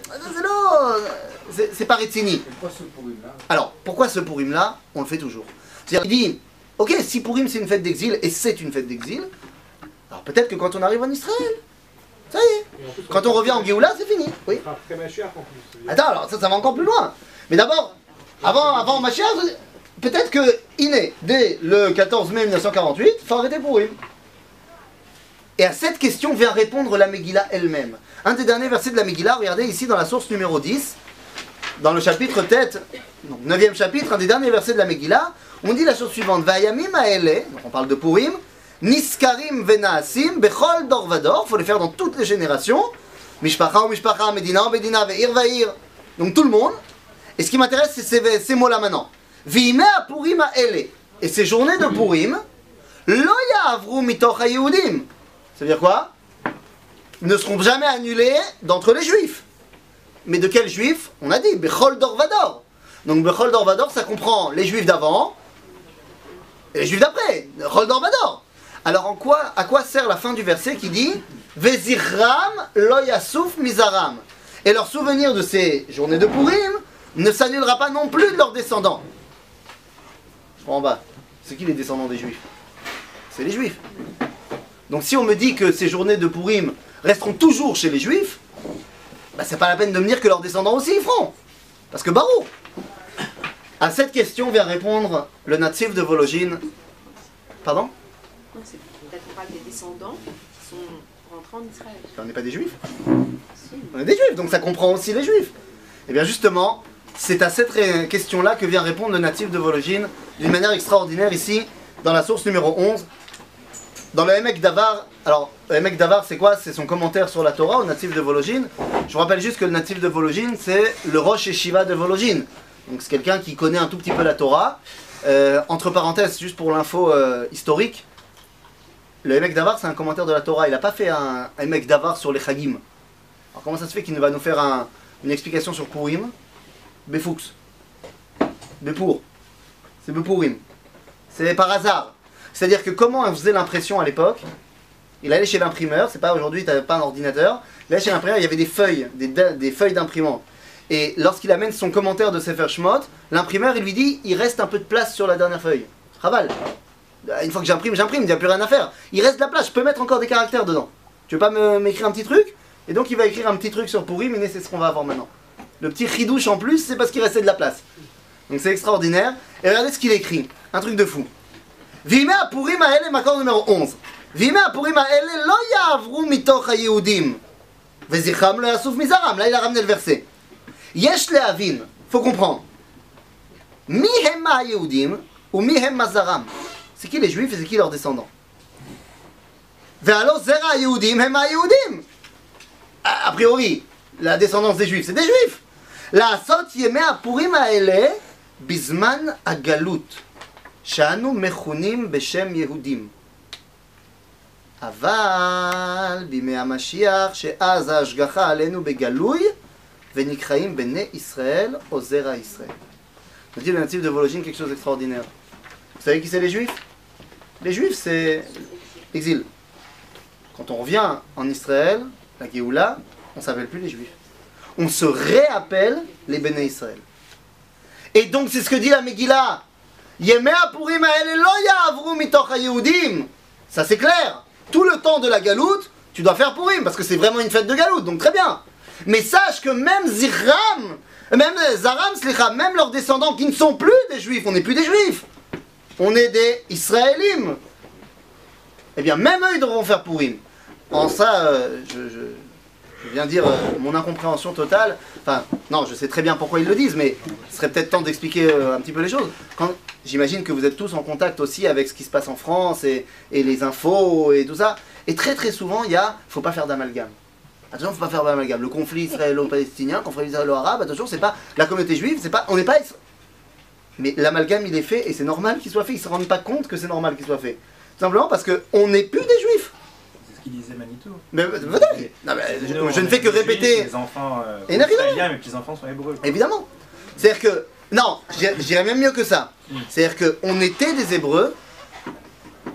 C'est pas Retsini. Pourquoi ce Purim-là? Alors, pourquoi ce Purim-là? On le fait toujours. C'est-à-dire, il dit, ok, si Purim c'est une fête d'exil, et c'est une fête d'exil, alors peut-être que quand on arrive en Israël, ça y est. Et en plus, Quand on revient en Géoula, c'est fini. Oui. Après Mashiach en plus. Attends, alors ça va encore plus loin. Mais d'abord, avant Mashiach, peut-être que il est dès le 14 mai 1948, il faut arrêter Purim. Et à cette question vient répondre la Megillah elle-même. Un des derniers versets de la Megillah, regardez ici dans la source numéro 10, dans le chapitre tête, donc 9e chapitre, un des derniers versets de la Megillah, on dit la chose suivante, Vayamim haele, donc on parle de Purim, Niskarim venaasim, bechol dor vador, il faut les faire dans toutes les générations, Mishpacha ou Mishpacha, Medina ou Medina, Ve'ir Ve'ir, donc tout le monde. Et ce qui m'intéresse, c'est ces mots-là maintenant. V'ime Purim haele, et ces journées de Purim, lo ya'avru mitoch haYehudim. Ça veut dire quoi? Ils ne seront jamais annulés d'entre les juifs. Mais de quels juifs? On a dit Bechol Dor Vador. Donc Bechol Dor Vador, ça comprend les juifs d'avant et les juifs d'après. Bechol Dor Vador. Alors à quoi sert la fin du verset qui dit Vezirram lo yasuf mizaram? Et leur souvenir de ces journées de Purim ne s'annulera pas non plus de leurs descendants. Je prends en bas. C'est qui les descendants des juifs? C'est les juifs. Donc si on me dit que ces journées de Purim resteront toujours chez les juifs, bah c'est pas la peine de me dire que leurs descendants aussi y feront. Parce que Barou. À cette question vient répondre le natif de Vologine. Pardon? Non, c'est peut-être qu'on parle des descendants qui sont rentrés en Israël. On n'est pas des juifs. Si. On est des juifs, donc ça comprend aussi les juifs. Et bien justement, c'est à cette question-là que vient répondre le natif de Vologine d'une manière extraordinaire ici, dans la source numéro 11. Dans le Emek Davar, alors le Emek Davar c'est quoi? C'est son commentaire sur la Torah au natif de Vologine. Je vous rappelle juste que le natif de Vologine c'est le Rosh Yeshiva de Vologine. Donc c'est quelqu'un qui connaît un tout petit peu la Torah. Entre parenthèses, juste pour l'info historique, le Emek Davar c'est un commentaire de la Torah. Il n'a pas fait un Emek Davar sur les Chagim. Alors comment ça se fait qu'il va nous faire une explication sur Purim? Befoux. Bepour. C'est Bepurim. C'est par hasard. C'est-à-dire que comment on faisait l'impression à l'époque? Il allait chez l'imprimeur, c'est pas aujourd'hui, tu n'avais pas un ordinateur. Il allait chez l'imprimeur, il y avait des feuilles, des feuilles d'imprimante. Et lorsqu'il amène son commentaire de Sefer Shemot, l'imprimeur il lui dit il reste un peu de place sur la dernière feuille. Raval. Une fois que j'imprime, il n'y a plus rien à faire. Il reste de la place, je peux mettre encore des caractères dedans. Tu veux pas m'écrire un petit truc? Et donc il va écrire un petit truc sur Purim, mais c'est ce qu'on va avoir maintenant. Le petit ridouche en plus, c'est parce qu'il restait de la place. Donc c'est extraordinaire. Et regardez ce qu'il écrit, un truc de fou. Vime Purim haele, makor numéro 11. Vime Purim haele lo ya'avru mitoch haYehudim. Vezichram lo yasuf mizaram. Là il a ramené le verset. Yesh le'avin, faut comprendre. Mi hem haYehudim ou mi hem mazaram. C'est qui les juifs et c'est qui leurs descendants? Ve'alo zera haYehudim hem haYehudim. A priori, la descendance des juifs, c'est des juifs. La'asot yemei Purim haele bizman hagalut. שאנו מכונים בשם יהודים. אבל בימי המשיח שאז ההשגחה עלינו בגלוי ונקראים בני ישראל או זרע ישראל. Je dis le natif de Vologine quelque chose d'extraordinaire. Vous savez qui c'est les juifs? Les juifs c'est l'exil. Quand on revient en Israël, la Géoula, on ne s'appelle plus les juifs. On se réappelle les Béné Israël. Et donc c'est ce que dit la Megillah. Yemei Purim haele lo ya'avru mitoch haYehudim. Ça c'est clair. Tout le temps de la galoute, tu dois faire Purim parce que c'est vraiment une fête de galoute, donc très bien. Mais sache que même Zirram, même Zaram, même leurs descendants qui ne sont plus des juifs, on n'est plus des juifs, on est des Israélim. Eh bien même eux ils devront faire Purim. En ça, je viens dire mon incompréhension totale. Enfin, non, je sais très bien pourquoi ils le disent, mais ce serait peut-être temps d'expliquer un petit peu les choses. J'imagine que vous êtes tous en contact aussi avec ce qui se passe en France et les infos et tout ça. Et très très souvent, il faut pas faire d'amalgame. Attention, faut pas faire d'amalgame. Le conflit israélo-palestinien, le conflit israélo-arabe, attention, c'est pas la communauté juive, c'est pas, on n'est pas. Mais l'amalgame, il est fait et c'est normal qu'il soit fait. Ils se rendent pas compte que c'est normal qu'il soit fait. Tout simplement parce qu'on n'est plus des juifs. Qui disait Manitou. Mais je ne fais que répéter. Les enfants israéliens, mes petits-enfants sont hébreux. Évidemment. C'est-à-dire que, non, je dirais même mieux que ça. C'est-à-dire qu'on était des Hébreux,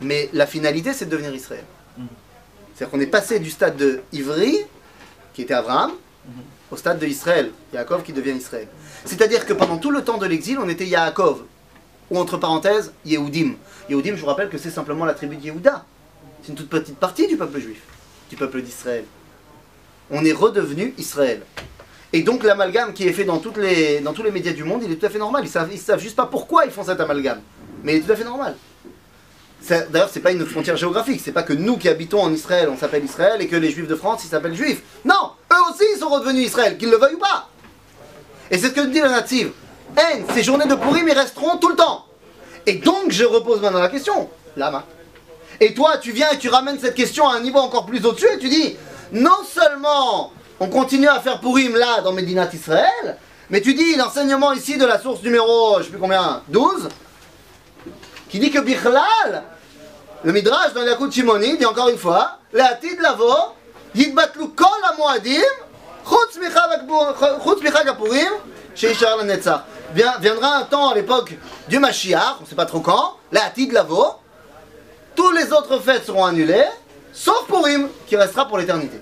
Mais la finalité, c'est de devenir Israël. C'est-à-dire qu'on est passé du stade de Ivri, qui était Abraham, au stade de Israël, Yaakov qui devient Israël. C'est-à-dire que pendant tout le temps de l'exil, on était Yaakov, ou entre parenthèses, Yehudim. Yehudim, je vous rappelle que c'est simplement la tribu de Yehuda. C'est une toute petite partie du peuple juif, du peuple d'Israël. On est redevenu Israël. Et donc l'amalgame qui est fait dans tous les médias du monde, il est tout à fait normal. Ils savent juste pas pourquoi ils font cet amalgame. Mais il est tout à fait normal. D'ailleurs, c'est pas une frontière géographique. C'est pas que nous qui habitons en Israël, on s'appelle Israël, et que les juifs de France, ils s'appellent juifs. Non, eux aussi, ils sont redevenus Israël, qu'ils le veuillent ou pas. Et c'est ce que dit le Nativ. Ces journées de Purim, ils resteront tout le temps. Et donc, je repose maintenant la question. Lama. Et toi, tu viens et tu ramènes cette question à un niveau encore plus au-dessus, et tu dis, non seulement on continue à faire Purim là, dans Médinat Israël, mais tu dis l'enseignement ici de la source numéro, je sais plus combien, 12, qui dit que Bichlal, le Midrash dans Yakut Shimoni, dit encore une fois, Le'atid lavo, yitbatlu kol hamoadim, chutz michag hapurim, sheishar lanetzach. Viendra un temps à l'époque du Mashiach, on ne sait pas trop quand, Le'atid lavo, tous les autres fêtes seront annulées, sauf Purim, qui restera pour l'éternité.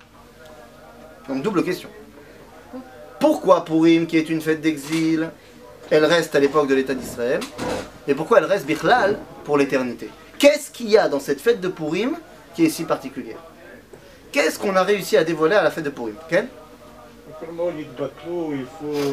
Donc double question. Pourquoi Purim, qui est une fête d'exil, elle reste à l'époque de l'État d'Israël, et pourquoi elle reste Bichlal pour l'éternité? Qu'est-ce qu'il y a dans cette fête de Purim qui est si particulière? Qu'est-ce qu'on a réussi à dévoiler à la fête de Purim? Ken? Le mot Yitbatlu, il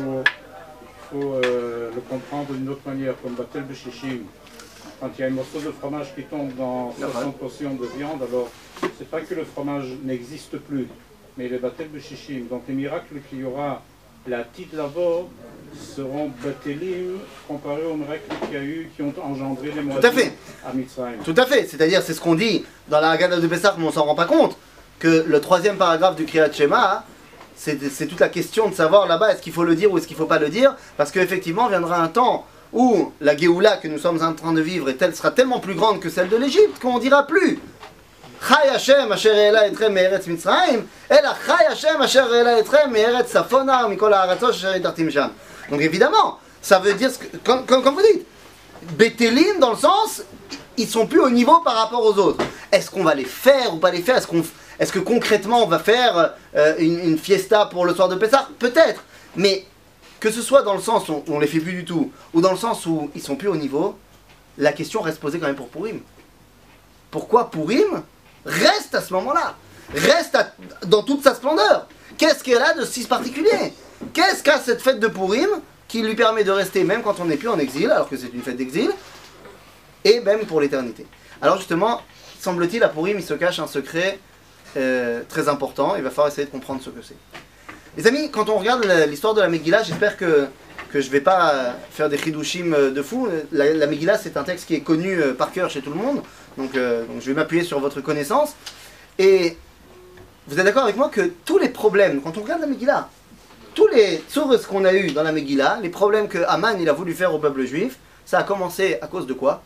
faut le comprendre d'une autre manière, comme Batel B'Shishim. Quand il y a un morceau de fromage qui tombe dans 60 portions de viande, alors c'est pas que le fromage n'existe plus, mais les Batel B'Shishim. Donc les miracles qu'il y aura, la Tid Lavo, seront Batelim comparés aux miracles qu'il y a eu, qui ont engendré les mois à Mitzrayim. Tout à fait, c'est-à-dire c'est ce qu'on dit dans la Haggadah de Pessah, mais on s'en rend pas compte, que le troisième paragraphe du Kriyat Shema, c'est toute la question de savoir là-bas, est-ce qu'il faut le dire ou est-ce qu'il ne faut pas le dire, parce qu'effectivement viendra un temps où la Géoula que nous sommes en train de vivre sera tellement plus grande que celle de l'Égypte qu'on ne dira plus Chai Hashem asher e'ela etrem me'eretz Mitzrayim, ela Chai Hashem asher e'ela etrem me'eretz Safona mikol ha'aratzot asher itartim sham. Donc évidemment, ça veut dire, comme vous dites, Bétélim dans le sens, ils sont plus au niveau par rapport aux autres. Est-ce qu'on va les faire ou pas les faire? Est-ce que concrètement on va faire une fiesta pour le soir de Pessah? Peut-être, mais que ce soit dans le sens où on les fait plus du tout, ou dans le sens où ils sont plus au niveau, la question reste posée quand même pour Purim. Pourquoi Purim reste à ce moment-là? Reste dans toute sa splendeur. Qu'est-ce qu'elle a de si particulier? Qu'est-ce qu'a cette fête de Purim qui lui permet de rester même quand on n'est plus en exil, alors que c'est une fête d'exil, et même pour l'éternité? Alors justement, semble-t-il, à Purim, il se cache un secret très important. Il va falloir essayer de comprendre ce que c'est. Les amis, quand on regarde l'histoire de la Megillah, j'espère que je ne vais pas faire des chidushim de fou. La Megillah, c'est un texte qui est connu par cœur chez tout le monde, donc je vais m'appuyer sur votre connaissance. Et vous êtes d'accord avec moi que tous les problèmes, quand on regarde la Megillah, tous les sources qu'on a eu dans la Megillah, les problèmes que Haman il a voulu faire au peuple juif, ça a commencé à cause de quoi?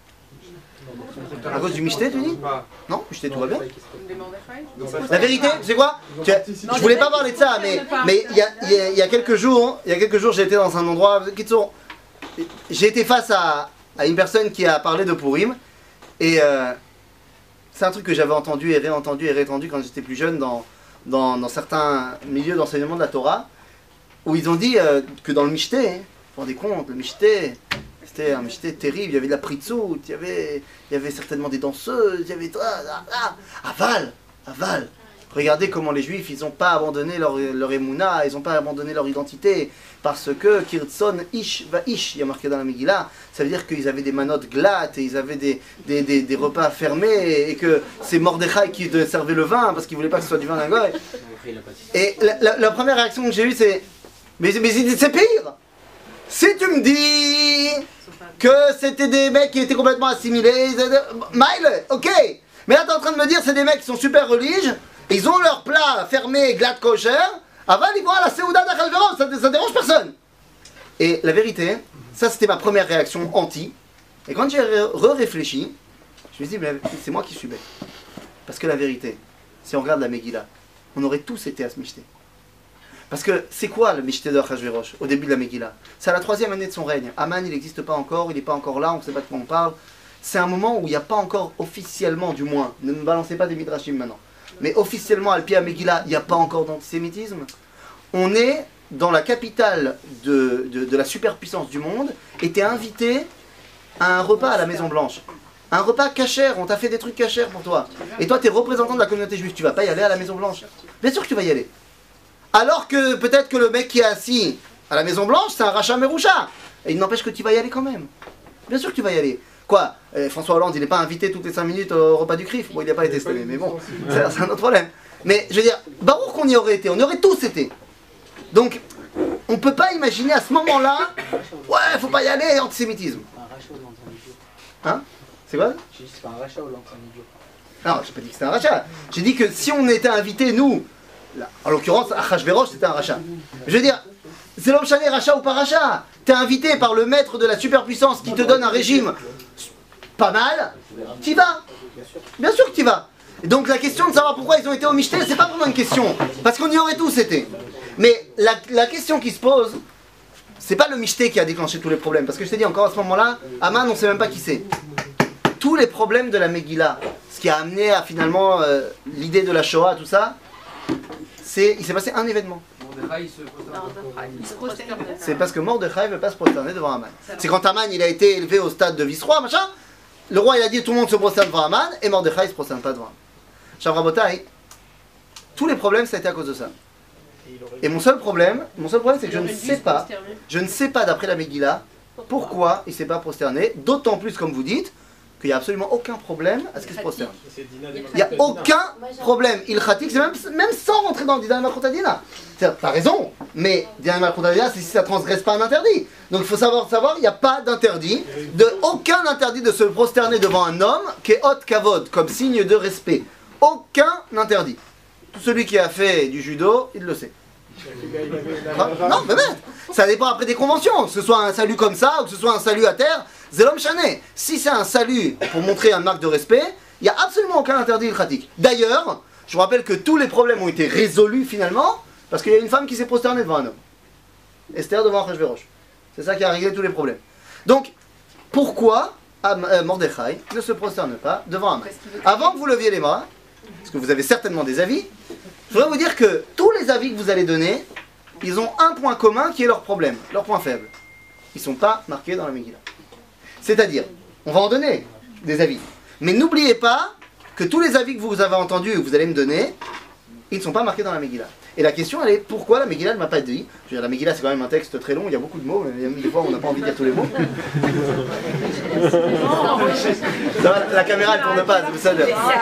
À cause du Michté, tu dis? Non, Michté, tout va bien? La vérité, tu sais quoi? Je voulais pas parler de ça, mais il y a quelques jours, j'ai été dans un endroit, j'ai été face à une personne qui a parlé de Purim, et c'est un truc que j'avais entendu et réentendu quand j'étais plus jeune dans certains milieux d'enseignement de la Torah, où ils ont dit que dans le Michté, vous vous rendez compte, le Michté, c'était un Michté terrible, il y avait de la pritzout, il y avait certainement des danseuses, il y avait... Aval. Regardez comment les Juifs, ils n'ont pas abandonné leur émouna, ils n'ont pas abandonné leur identité, parce que Kirtson ish va ish, il y a marqué dans la Megillah, ça veut dire qu'ils avaient des manottes glattes, et ils avaient des repas fermés, et que c'est Mordechai qui servait le vin, parce qu'il ne voulait pas que ce soit du vin d'un goy. Et la première réaction que j'ai eue, c'est... Mais c'est pire! Si tu me dis que c'était des mecs qui étaient complètement assimilés, Mile, ok! Mais là, t'es en train de me dire c'est des mecs qui sont super religieux, ils ont leur plat fermé, glatt kosher, avant ils vont à la Seouda d'Achalveron, ça dérange personne. Et la vérité, ça c'était ma première réaction anti. Et quand j'ai réfléchi, je me suis dit, mais c'est moi qui suis bête. Parce que la vérité, si on regarde la Megillah, on aurait tous été à ce Michté. Parce que c'est quoi le Michté de Achashverosh au début de la Megillah? C'est à la 3e année de son règne. Haman il n'existe pas encore, il n'est pas encore là, on ne sait pas de quoi on parle. c'est un moment où il n'y a pas encore officiellement, du moins, ne me balancez pas des midrashim maintenant, mais officiellement, Al-Pi Megillah, il n'y a pas encore d'antisémitisme. On est dans la capitale de la superpuissance du monde, et t'es invité à un repas à la Maison Blanche. Un repas cachère, on t'a fait des trucs cachères pour toi. Et toi, t'es représentant de la communauté juive, tu vas pas y aller à la Maison Blanche. Bien sûr que tu vas y aller. Alors que peut-être que le mec qui est assis à la Maison Blanche, c'est un rachat méroucha. Et il n'empêche que tu vas y aller quand même. Bien sûr que tu vas y aller. Quoi, François Hollande, il n'est pas invité toutes les 5 minutes au repas du CRIF. Bon, il n'a pas été cette année, mais bon, c'est un autre problème. Mais je veux dire, barouk qu'on y aurait été, on y aurait tous été. Donc, on peut pas imaginer à ce moment-là, ouais, faut pas y aller, antisémitisme. Hein? C'est quoi? J'ai dit c'est pas un rachat ou l'entraîne idiot. Non, j'ai pas dit que c'était un rachat. J'ai dit que si on était invité, nous, là, en l'occurrence, Achashverosh, c'était un rachat. Je veux dire, c'est l'homme chané, rachat ou pas rachat. T'es invité par le maître de la superpuissance qui te donne un régime pas mal, t'y vas. Bien sûr que t'y vas. Et donc la question de savoir pourquoi ils ont été au Michtel, c'est pas vraiment une question. Parce qu'on y aurait tous été. Mais la question qui se pose, c'est pas le Michté qui a déclenché tous les problèmes. Parce que je t'ai dit encore à ce moment-là, Aman, on sait même pas qui c'est. Tous les problèmes de la Megillah, ce qui a amené à finalement l'idée de la Shoah, tout ça, il s'est passé un événement. C'est parce que Mordechai ne veut pas se prosterner devant Aman. C'est quand Aman il a été élevé au stade de vice-roi, machin, le roi il a dit tout le monde se prosterne devant Aman, et Mordechai ne se prosterne pas devant Aman. Shavrabotai, tous les problèmes ça a été à cause de ça. Et mon seul problème c'est que je ne sais pas d'après la Megillah, pourquoi il ne s'est pas prosterné, d'autant plus comme vous dites, qu'il n'y a absolument aucun problème à ce qu'il se prosterne. Il n'y a aucun problème. Il khatik, c'est même sans rentrer dans le Dina Malchutadina. T'as raison, mais Dina Malchutadina, c'est si ça ne transgresse pas un interdit. Donc il faut savoir, il n'y a pas d'interdit, aucun interdit de se prosterner devant un homme qui est hot kavod, comme signe de respect. Aucun interdit. Tout celui qui a fait du judo, il le sait. Non, mais même, ça dépend après des conventions, que ce soit un salut comme ça ou que ce soit un salut à terre, c'est l'homme chané. Si c'est un salut pour montrer une marque de respect, il n'y a absolument aucun interdit pratique. D'ailleurs, je vous rappelle que tous les problèmes ont été résolus finalement parce qu'il y a une femme qui s'est prosternée devant un homme. Esther devant Achashverosh. C'est ça qui a réglé tous les problèmes. Donc, pourquoi Mordechai ne se prosterne pas devant Aman? Avant que vous leviez les bras, parce que vous avez certainement des avis, je voudrais vous dire que tous les avis que vous allez donner, ils ont un point commun qui est leur problème, leur point faible. Ils ne sont pas marqués dans la Megillah. C'est-à-dire, on va en donner des avis. Mais n'oubliez pas que tous les avis que vous avez entendus et que vous allez me donner, ils ne sont pas marqués dans la Megillah. Et la question, elle est pourquoi la Megillah ne m'a pas dit? Je veux dire, la Megillah, c'est quand même un texte très long, il y a beaucoup de mots, des fois on n'a pas envie de dire tous les mots. Ça va, la caméra elle tourne pas, c'est ça.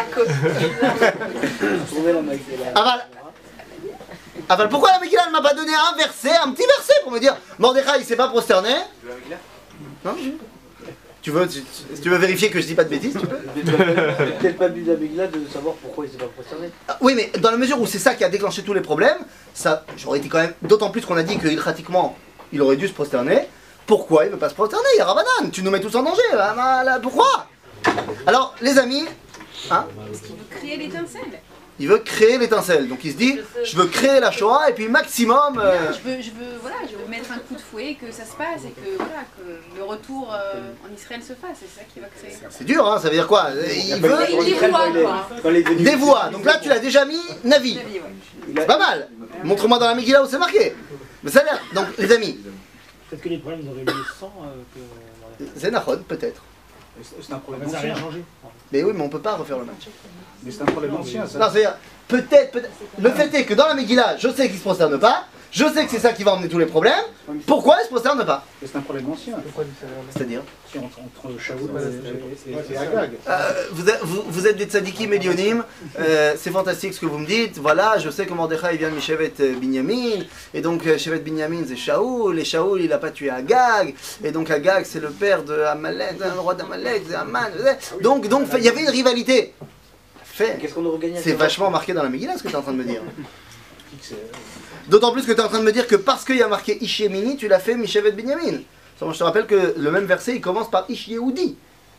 Aval, pourquoi la Megillah ne m'a pas donné un verset, un petit verset pour me dire Mordechai il s'est pas prosterné? Non? Si tu veux vérifier que je dis pas de bêtises, tu peux. Peut-être pas but de la Megillah de savoir pourquoi il s'est pas prosterné. Oui, mais dans la mesure où c'est ça qui a déclenché tous les problèmes, ça, j'aurais été quand même, d'autant plus qu'on a dit qu'ilchatiquement, il aurait dû se prosterner. Pourquoi il ne veut pas se prosterner? Il y a Rabbanan, tu nous mets tous en danger. Pourquoi? Alors, les amis, hein? Parce qu'il veut créer l'étincelle. Il veut créer l'étincelle, donc il se dit, je veux créer la Shoah et puis maximum... Je veux mettre un coup de fouet, que ça se passe et que, voilà, que le retour en Israël se fasse, c'est ça qu'il va créer. C'est dur, hein, ça veut dire quoi? Il veut... Des voix, quoi. Des voix, donc là tu l'as déjà mis, Navi. Ouais. C'est pas mal. Montre-moi dans la Megillah où c'est marqué. Mais ça a l'air, donc les amis... Peut-être que les problèmes auraient lieu sans que... Zénachon, peut-être. C'est un problème Ça n'a rien ancien. changé. Mais oui, mais on peut pas refaire le match. Mais c'est un problème ancien, ça. Non, c'est-à-dire, peut-être. Le fait est que dans la Megillah, je sais qu'il se prosterne pas, je sais que c'est ça qui va emmener tous les problèmes. Pourquoi il se prosterne pas? Mais c'est un problème ancien. C'est-à-dire Entre Shaoul C'est Agag. vous êtes des tzadikim Elionim, c'est fantastique ce que vous me dites. Voilà, je sais que Mordechai vient de Mishevet Binyamin, et donc Shevet Binyamin c'est Shaoul, et Shaoul il a pas tué Agag, et donc Agag c'est le père de Amalek, le roi d'Amalek, c'est Aman. Donc il y avait une rivalité. Qu'est-ce qu'on aurait gagné? C'est vachement marqué dans la Megillah ce que tu es en train de me dire. D'autant plus que tu es en train de me dire que parce qu'il y a marqué Ish Yemini, tu l'as fait Mishevet Binyamin. Je te rappelle que le même verset il commence par Ish Yehudi.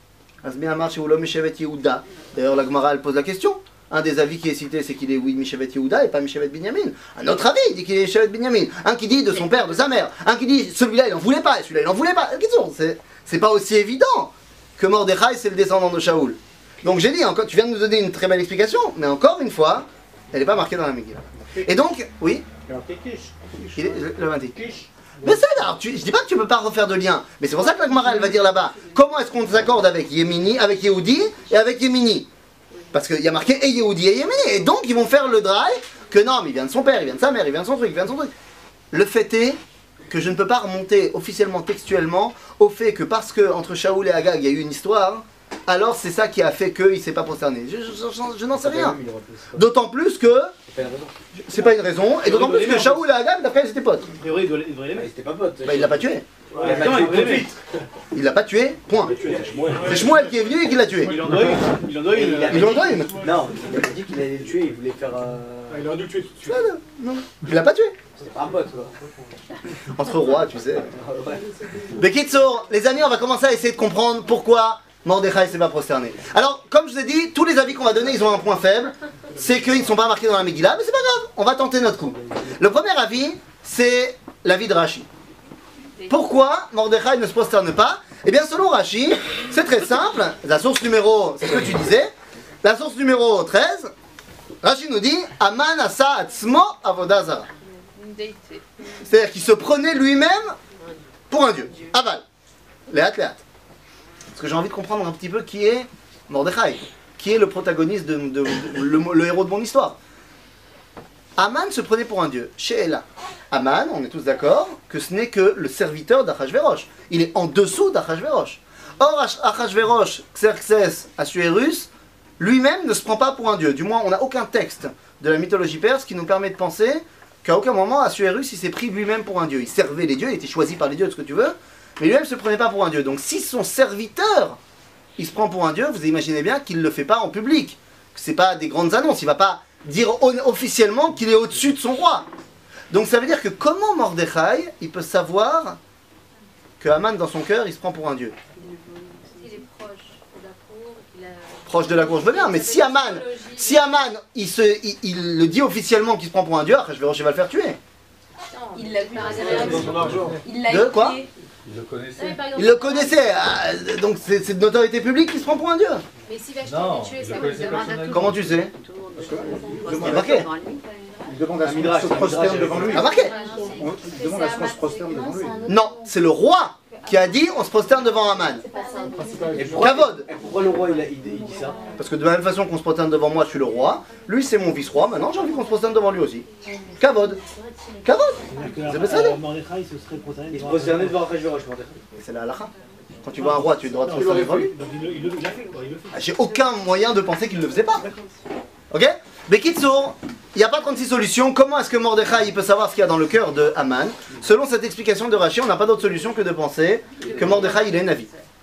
D'ailleurs la Gemara elle pose la question. Un des avis qui est cité c'est qu'il est oui Mishevet Yehuda et pas Mishevet Binyamin. Un autre avis il dit qu'il est Mishevet Binyamin. Un qui dit de son père, de sa mère. Un qui dit celui-là il en voulait pas et celui-là il en voulait pas. C'est pas aussi évident que Mordechai c'est le descendant de Shaoul. Donc j'ai dit, encore, tu viens de nous donner une très belle explication, mais encore une fois, elle n'est pas marquée dans la Megillah. Et donc, oui, il est le 20. Mais ça là, je dis pas que tu peux pas refaire de lien, mais c'est pour ça que la Gemara elle va dire là-bas, comment est-ce qu'on s'accorde avec Yemini, avec Yehudi et avec Yemini? Parce qu'il y a marqué et Yehudi et Yemini, et donc ils vont faire le drive que non, mais il vient de son père, il vient de sa mère, il vient de son truc, il vient de son truc. Le fait est que je ne peux pas remonter officiellement, textuellement, au fait que parce que entre Shaoul et Agag il y a eu une histoire, alors c'est ça qui a fait qu'il ne s'est pas prosterné. Je n'en sais rien. D'autant plus que c'est pas une raison, et d'autant plus que Shaoul et Agag, d'après, ils étaient potes. A priori, il devrait l'aimer. C'était pas pote. Bah, il l'a pas tué. Ouais, Il l'a pas tué, point. C'est Shmuel qui est venu et qui l'a tué. il en doit une. Il en doit une. Il en doit une. Non, il avait dit qu'il allait le tuer, il voulait faire. Il aurait dû le tuer tout de suite. Non, il l'a pas tué. C'était pas un pote quoi. Entre rois, tu sais. Bekitsour, les amis, on va commencer à essayer de comprendre pourquoi Mordechai s'est pas prosterné. Alors, comme je vous ai dit, tous les avis qu'on va donner, ils ont un point faible. C'est qu'ils ne sont pas marqués dans la Megillah, mais c'est pas grave, on va tenter notre coup. Le premier avis, c'est l'avis de Rashi. Pourquoi Mordechai ne se prosterne pas? Eh bien, selon Rashi, c'est très simple. La source numéro, c'est ce que tu disais. La source numéro 13, Rashi nous dit Aman asa atzmo avoda zara. C'est-à-dire qu'il se prenait lui-même pour un dieu. Aval. Léat. Parce que j'ai envie de comprendre un petit peu qui est Mordechai, qui est le protagoniste, le héros de mon histoire. Aman se prenait pour un dieu. Chez Ella. Aman, on est tous d'accord que ce n'est que le serviteur d'Achashverosh. Il est en dessous d'Achashverosh. Or, Achashverosh, Xerxès, Assuérus, lui-même ne se prend pas pour un dieu. Du moins, on n'a aucun texte de la mythologie perse qui nous permet de penser qu'à aucun moment, Assuérus, il s'est pris lui-même pour un dieu. Il servait les dieux, il était choisi par les dieux, ce que tu veux, mais lui-même ne se prenait pas pour un dieu. Donc, si son serviteur, il se prend pour un dieu, vous imaginez bien qu'il ne le fait pas en public. Ce n'est pas des grandes annonces, il ne va pas dire officiellement qu'il est au-dessus de son roi. Donc ça veut dire que comment Mordechai, il peut savoir que Haman dans son cœur, il se prend pour un dieu? Il est proche de la cour. Proche de la cour, je veux bien, mais si Haman, il le dit officiellement qu'il se prend pour un dieu, Achashverosh va le faire tuer. Il l'a vu Dans son argent. Il l'a De quoi? écouté. Il le connaissait. Il le connaissait, donc c'est de notoriété publique qu'il se prend pour un dieu. Mais s'il va Non, tuer, il ça le vous connaissait demande à tout. personnellement. Comment tu sais? Il C'est marqué. demande à ce qu'on se prosterne devant lui. Ah, marqué. Il demande à ce qu'on se prosterne devant lui. Non, c'est le roi qui a dit on se prosterne devant Haman. Kavod. Et pourquoi le roi il dit ça? Parce que de la même façon qu'on se prosterne devant moi, je suis le roi. Lui, c'est mon vice-roi. Maintenant, j'ai envie qu'on se prosterne devant lui aussi. Kavod. Kavod. C'est ça, non? Mordechai se serait prosterné. Il se prosternait devant Achashverosh. C'est la halakha. Quand tu vois un roi, tu as le droit de se prosterner devant lui. Donc il l'a fait, quoi, il le fait. J'ai aucun moyen de penser qu'il ne le faisait pas. Ok? Bekitsour, il n'y a pas 36 solutions. Comment est-ce que Mordechai il peut savoir ce qu'il y a dans le cœur de Haman? Selon cette explication de Rashi, on n'a pas d'autre solution que de penser que Mordechai il est Navi.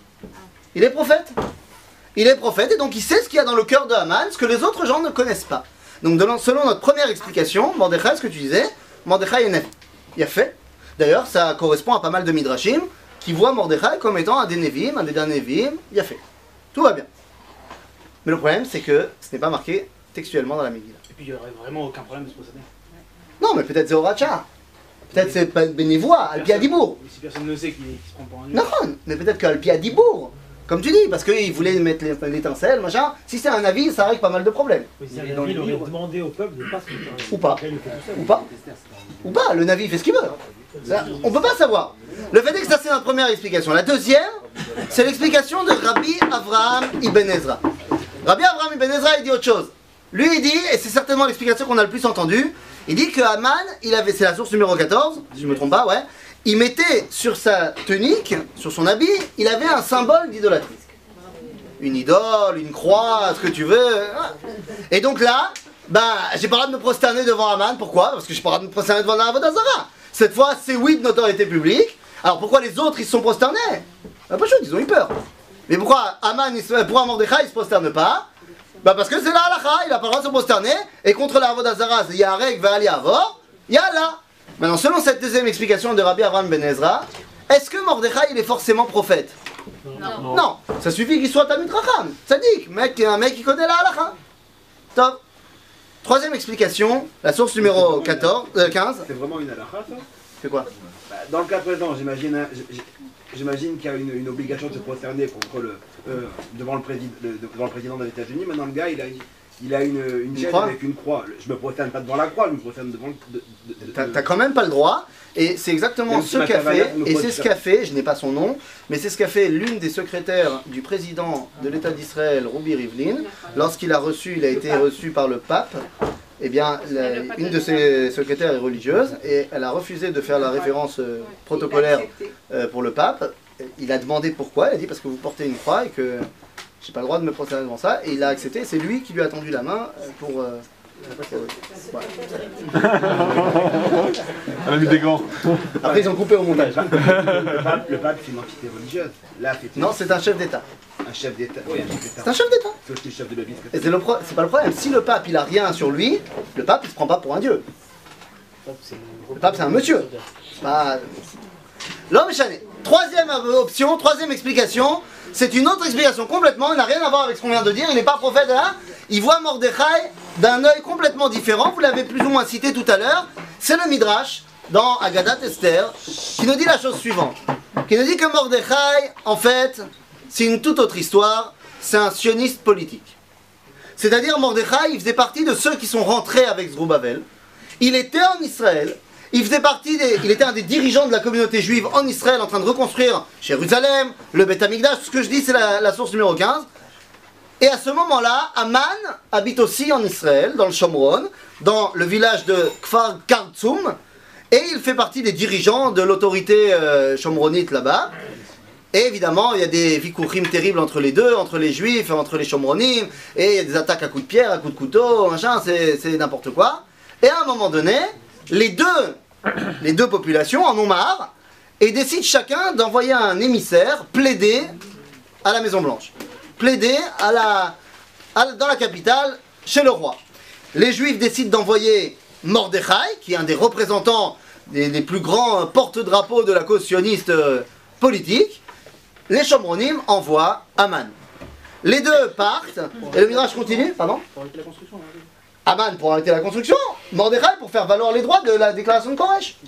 Il est prophète. Il est prophète et donc il sait ce qu'il y a dans le cœur de Haman, ce que les autres gens ne connaissent pas. Donc selon notre première explication, Mordechai, ce que tu disais, Mordechai est Navi. Il a fait. D'ailleurs, ça correspond à pas mal de Midrashim qui voient Mordechai comme étant un des Nevim, un des derniers Nevim. Il a fait. Tout va bien. Mais le problème, c'est que ce n'est pas marqué textuellement dans la Megillah. Et puis il n'y aurait vraiment aucun problème de se prosterner. Non, mais peut-être c'est Horacha. Peut-être c'est pas Bénévois, Alpia Dibour. Si personne ne sait qu'il se prend pour un dieu. Non, mais peut-être qu'Alpia Dibour. Comme tu dis, parce qu'il voulait mettre l'étincelle, machin. Si c'est un avis, ça règle pas mal de problèmes. Mais si un avis, il aurait demandé au peuple de ne pas se prosterner. Ou pas. Après, il le fait tout seul. Ou pas. Ou pas, le Navi fait ce qu'il veut. Ça, on peut pas savoir. Le fait est que ça c'est notre première explication. La deuxième, c'est l'explication de Rabbi Avraham Ibn Ezra. Rabbi Avraham Ibn Ezra, il dit autre chose. Lui, il dit, et c'est certainement l'explication qu'on a le plus entendue, il dit que Haman, il avait, c'est la source numéro 14, si je me trompe pas, ouais, il mettait sur sa tunique, sur son habit, il avait un symbole d'idolâtrie. Une idole, une croix, ce que tu veux. Et donc là, j'ai pas le droit de me prosterner devant Haman. Pourquoi? Parce que j'ai pas le droit de me prosterner devant la Avodah Zara. Cette fois, c'est oui de notoriété publique. Alors pourquoi les autres, ils se sont prosternés? Pas chaud, ils ont eu peur. Mais pourquoi pourquoi Mordechai, il se prosterne pas? Parce que c'est la halakha, il a pas le droit de se prosterner. Et contre la Avodah Zara, il y a Arek, Ve'ali Avor, il y a là. Maintenant, selon cette deuxième explication de Rabbi Avraham Ben Ezra, est-ce que Mordechai, il est forcément prophète? Non. Ça suffit qu'il soit Talmid Chacham, tzaddik, un mec qui connaît la halakha. Top. Troisième explication, la source numéro 15. C'est vraiment une halakha, ça? C'est quoi? Dans le cas présent, j'imagine j'imagine qu'il y a une obligation de se prosterner contre devant le président des États-Unis. Maintenant, le gars, il a une chaîne avec une croix. Je me prosterne pas devant la croix, je me prosterne devant T'as quand même pas le droit. Et c'est exactement ce qu'a fait, et c'est ce qu'a fait, je n'ai pas son nom, mais c'est ce qu'a fait l'une des secrétaires du président de l'État d'Israël, Rubi Rivlin, lorsqu'il a été reçu par le pape. Eh bien, une de ses secrétaires est religieuse et elle a refusé de faire la référence protocolaire pour le pape. Il a demandé pourquoi, elle a dit parce que vous portez une croix et que j'ai pas le droit de me prosterner devant ça, et il a accepté. C'est lui qui lui a tendu la main pour. Elle a mis des gants. Après, ils ont coupé au montage. Le pape, c'est une entité religieuse. Là, non, c'est un chef d'État. Un chef d'État. Oui, un chef d'État. C'est un chef d'État. C'est aussi le chef de l'Église. Et c'est pas le problème. Si le pape il a rien sur lui, le pape il se prend pas pour un dieu. Le pape c'est un monsieur. C'est pas. L'homme est chané. Troisième option, troisième explication. C'est une autre explication complètement, il n'a rien à voir avec ce qu'on vient de dire, il n'est pas prophète là. Il voit Mordechai d'un œil complètement différent, vous l'avez plus ou moins cité tout à l'heure. C'est le Midrash, dans Agadat Esther, qui nous dit la chose suivante. Qui nous dit que Mordechai, en fait, c'est une toute autre histoire, c'est un sioniste politique. C'est-à-dire Mordechai, il faisait partie de ceux qui sont rentrés avec Zerubbabel. Il était en Israël. Il était un des dirigeants de la communauté juive en Israël en train de reconstruire Jérusalem, le Beth Amikdash, tout ce que je dis c'est la source numéro 15. Et à ce moment-là, Aman habite aussi en Israël, dans le Shomron, dans le village de Kfar Kartsum, et il fait partie des dirigeants de l'autorité shomronite là-bas. Et évidemment, il y a des vikourim terribles entre les deux, entre les juifs, entre les shomronim, et il y a des attaques à coups de pierre, à coups de couteau, machin, c'est n'importe quoi. Et à un moment donné, les deux populations en ont marre et décident chacun d'envoyer un émissaire plaider à la Maison Blanche, plaider dans la capitale chez le roi. Les Juifs décident d'envoyer Mordechai, qui est un des représentants des plus grands porte-drapeaux de la cause sioniste politique. Les Shomronim envoient Aman. Les deux partent et le Midrash continue, pardon. Aman pour arrêter la construction, Mordechai pour faire valoir les droits de la déclaration de Koresh.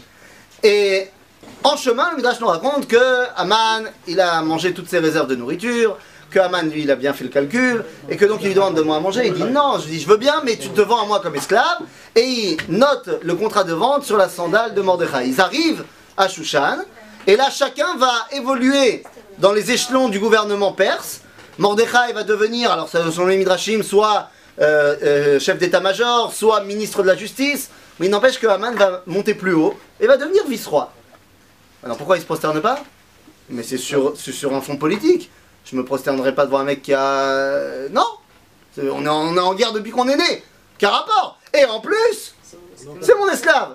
Et en chemin, le Midrash nous raconte que Aman, il a mangé toutes ses réserves de nourriture, que Aman, lui, il a bien fait le calcul, et que donc il lui demande de moi à manger. Il dit non, je veux bien, mais tu te vends à moi comme esclave. Et il note le contrat de vente sur la sandale de Mordechai. Ils arrivent à Shushan, et là chacun va évoluer dans les échelons du gouvernement perse. Mordechai va devenir, alors selon les Midrashim, soit chef d'état-major, soit ministre de la justice, mais il n'empêche que Haman va monter plus haut et va devenir vice-roi. Alors pourquoi il ne se prosterne pas? Mais c'est sur un fond politique. Je ne me prosternerai pas devant un mec qui a... Non, on est en guerre depuis qu'on est né. Quel rapport? Et en plus, c'est mon esclave.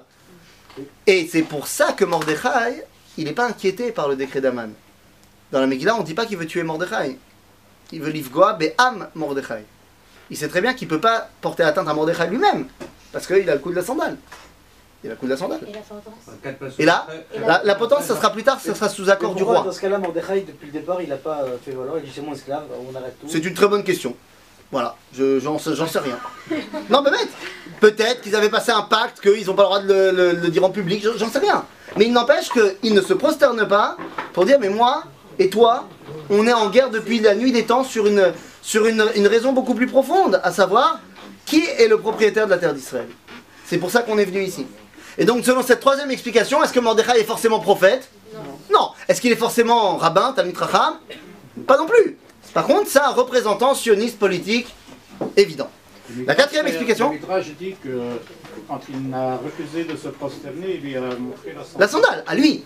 Et c'est pour ça que Mordechai, il n'est pas inquiété par le décret d'Haman. Dans la Megillah, on ne dit pas qu'il veut tuer Mordechai. Il veut l'Ifgoa Be'am Mordechai. Il sait très bien qu'il ne peut pas porter atteinte à Mordechai lui-même, parce qu'il a le coup de la sandale. Il a le coup de la sandale. Et là, la potence, ça sera plus tard, ça sera sous accord du roi. Dans ce cas-là, Mordechai, depuis le départ, il n'a pas fait valoir, il dit c'est mon esclave, on arrête tout. C'est une très bonne question. Voilà, j'en sais rien. Non, mais bête. Peut-être qu'ils avaient passé un pacte, qu'ils n'ont pas le droit de le dire en public, j'en sais rien. Mais il n'empêche qu'ils ne se prosternent pas pour dire, mais moi et toi, on est en guerre depuis la nuit des temps sur une raison beaucoup plus profonde, à savoir, qui est le propriétaire de la terre d'Israël. C'est pour ça qu'on est venu ici. Et donc, selon cette troisième explication, est-ce que Mordechai est forcément prophète? Non. Est-ce qu'il est forcément rabbin, Talmid Chacham? Pas non plus. Par contre, c'est un représentant sioniste politique évident. La quatrième explication. Le Midrash dit que quand il a refusé de se prosterner, il lui a montré la sandale, à lui.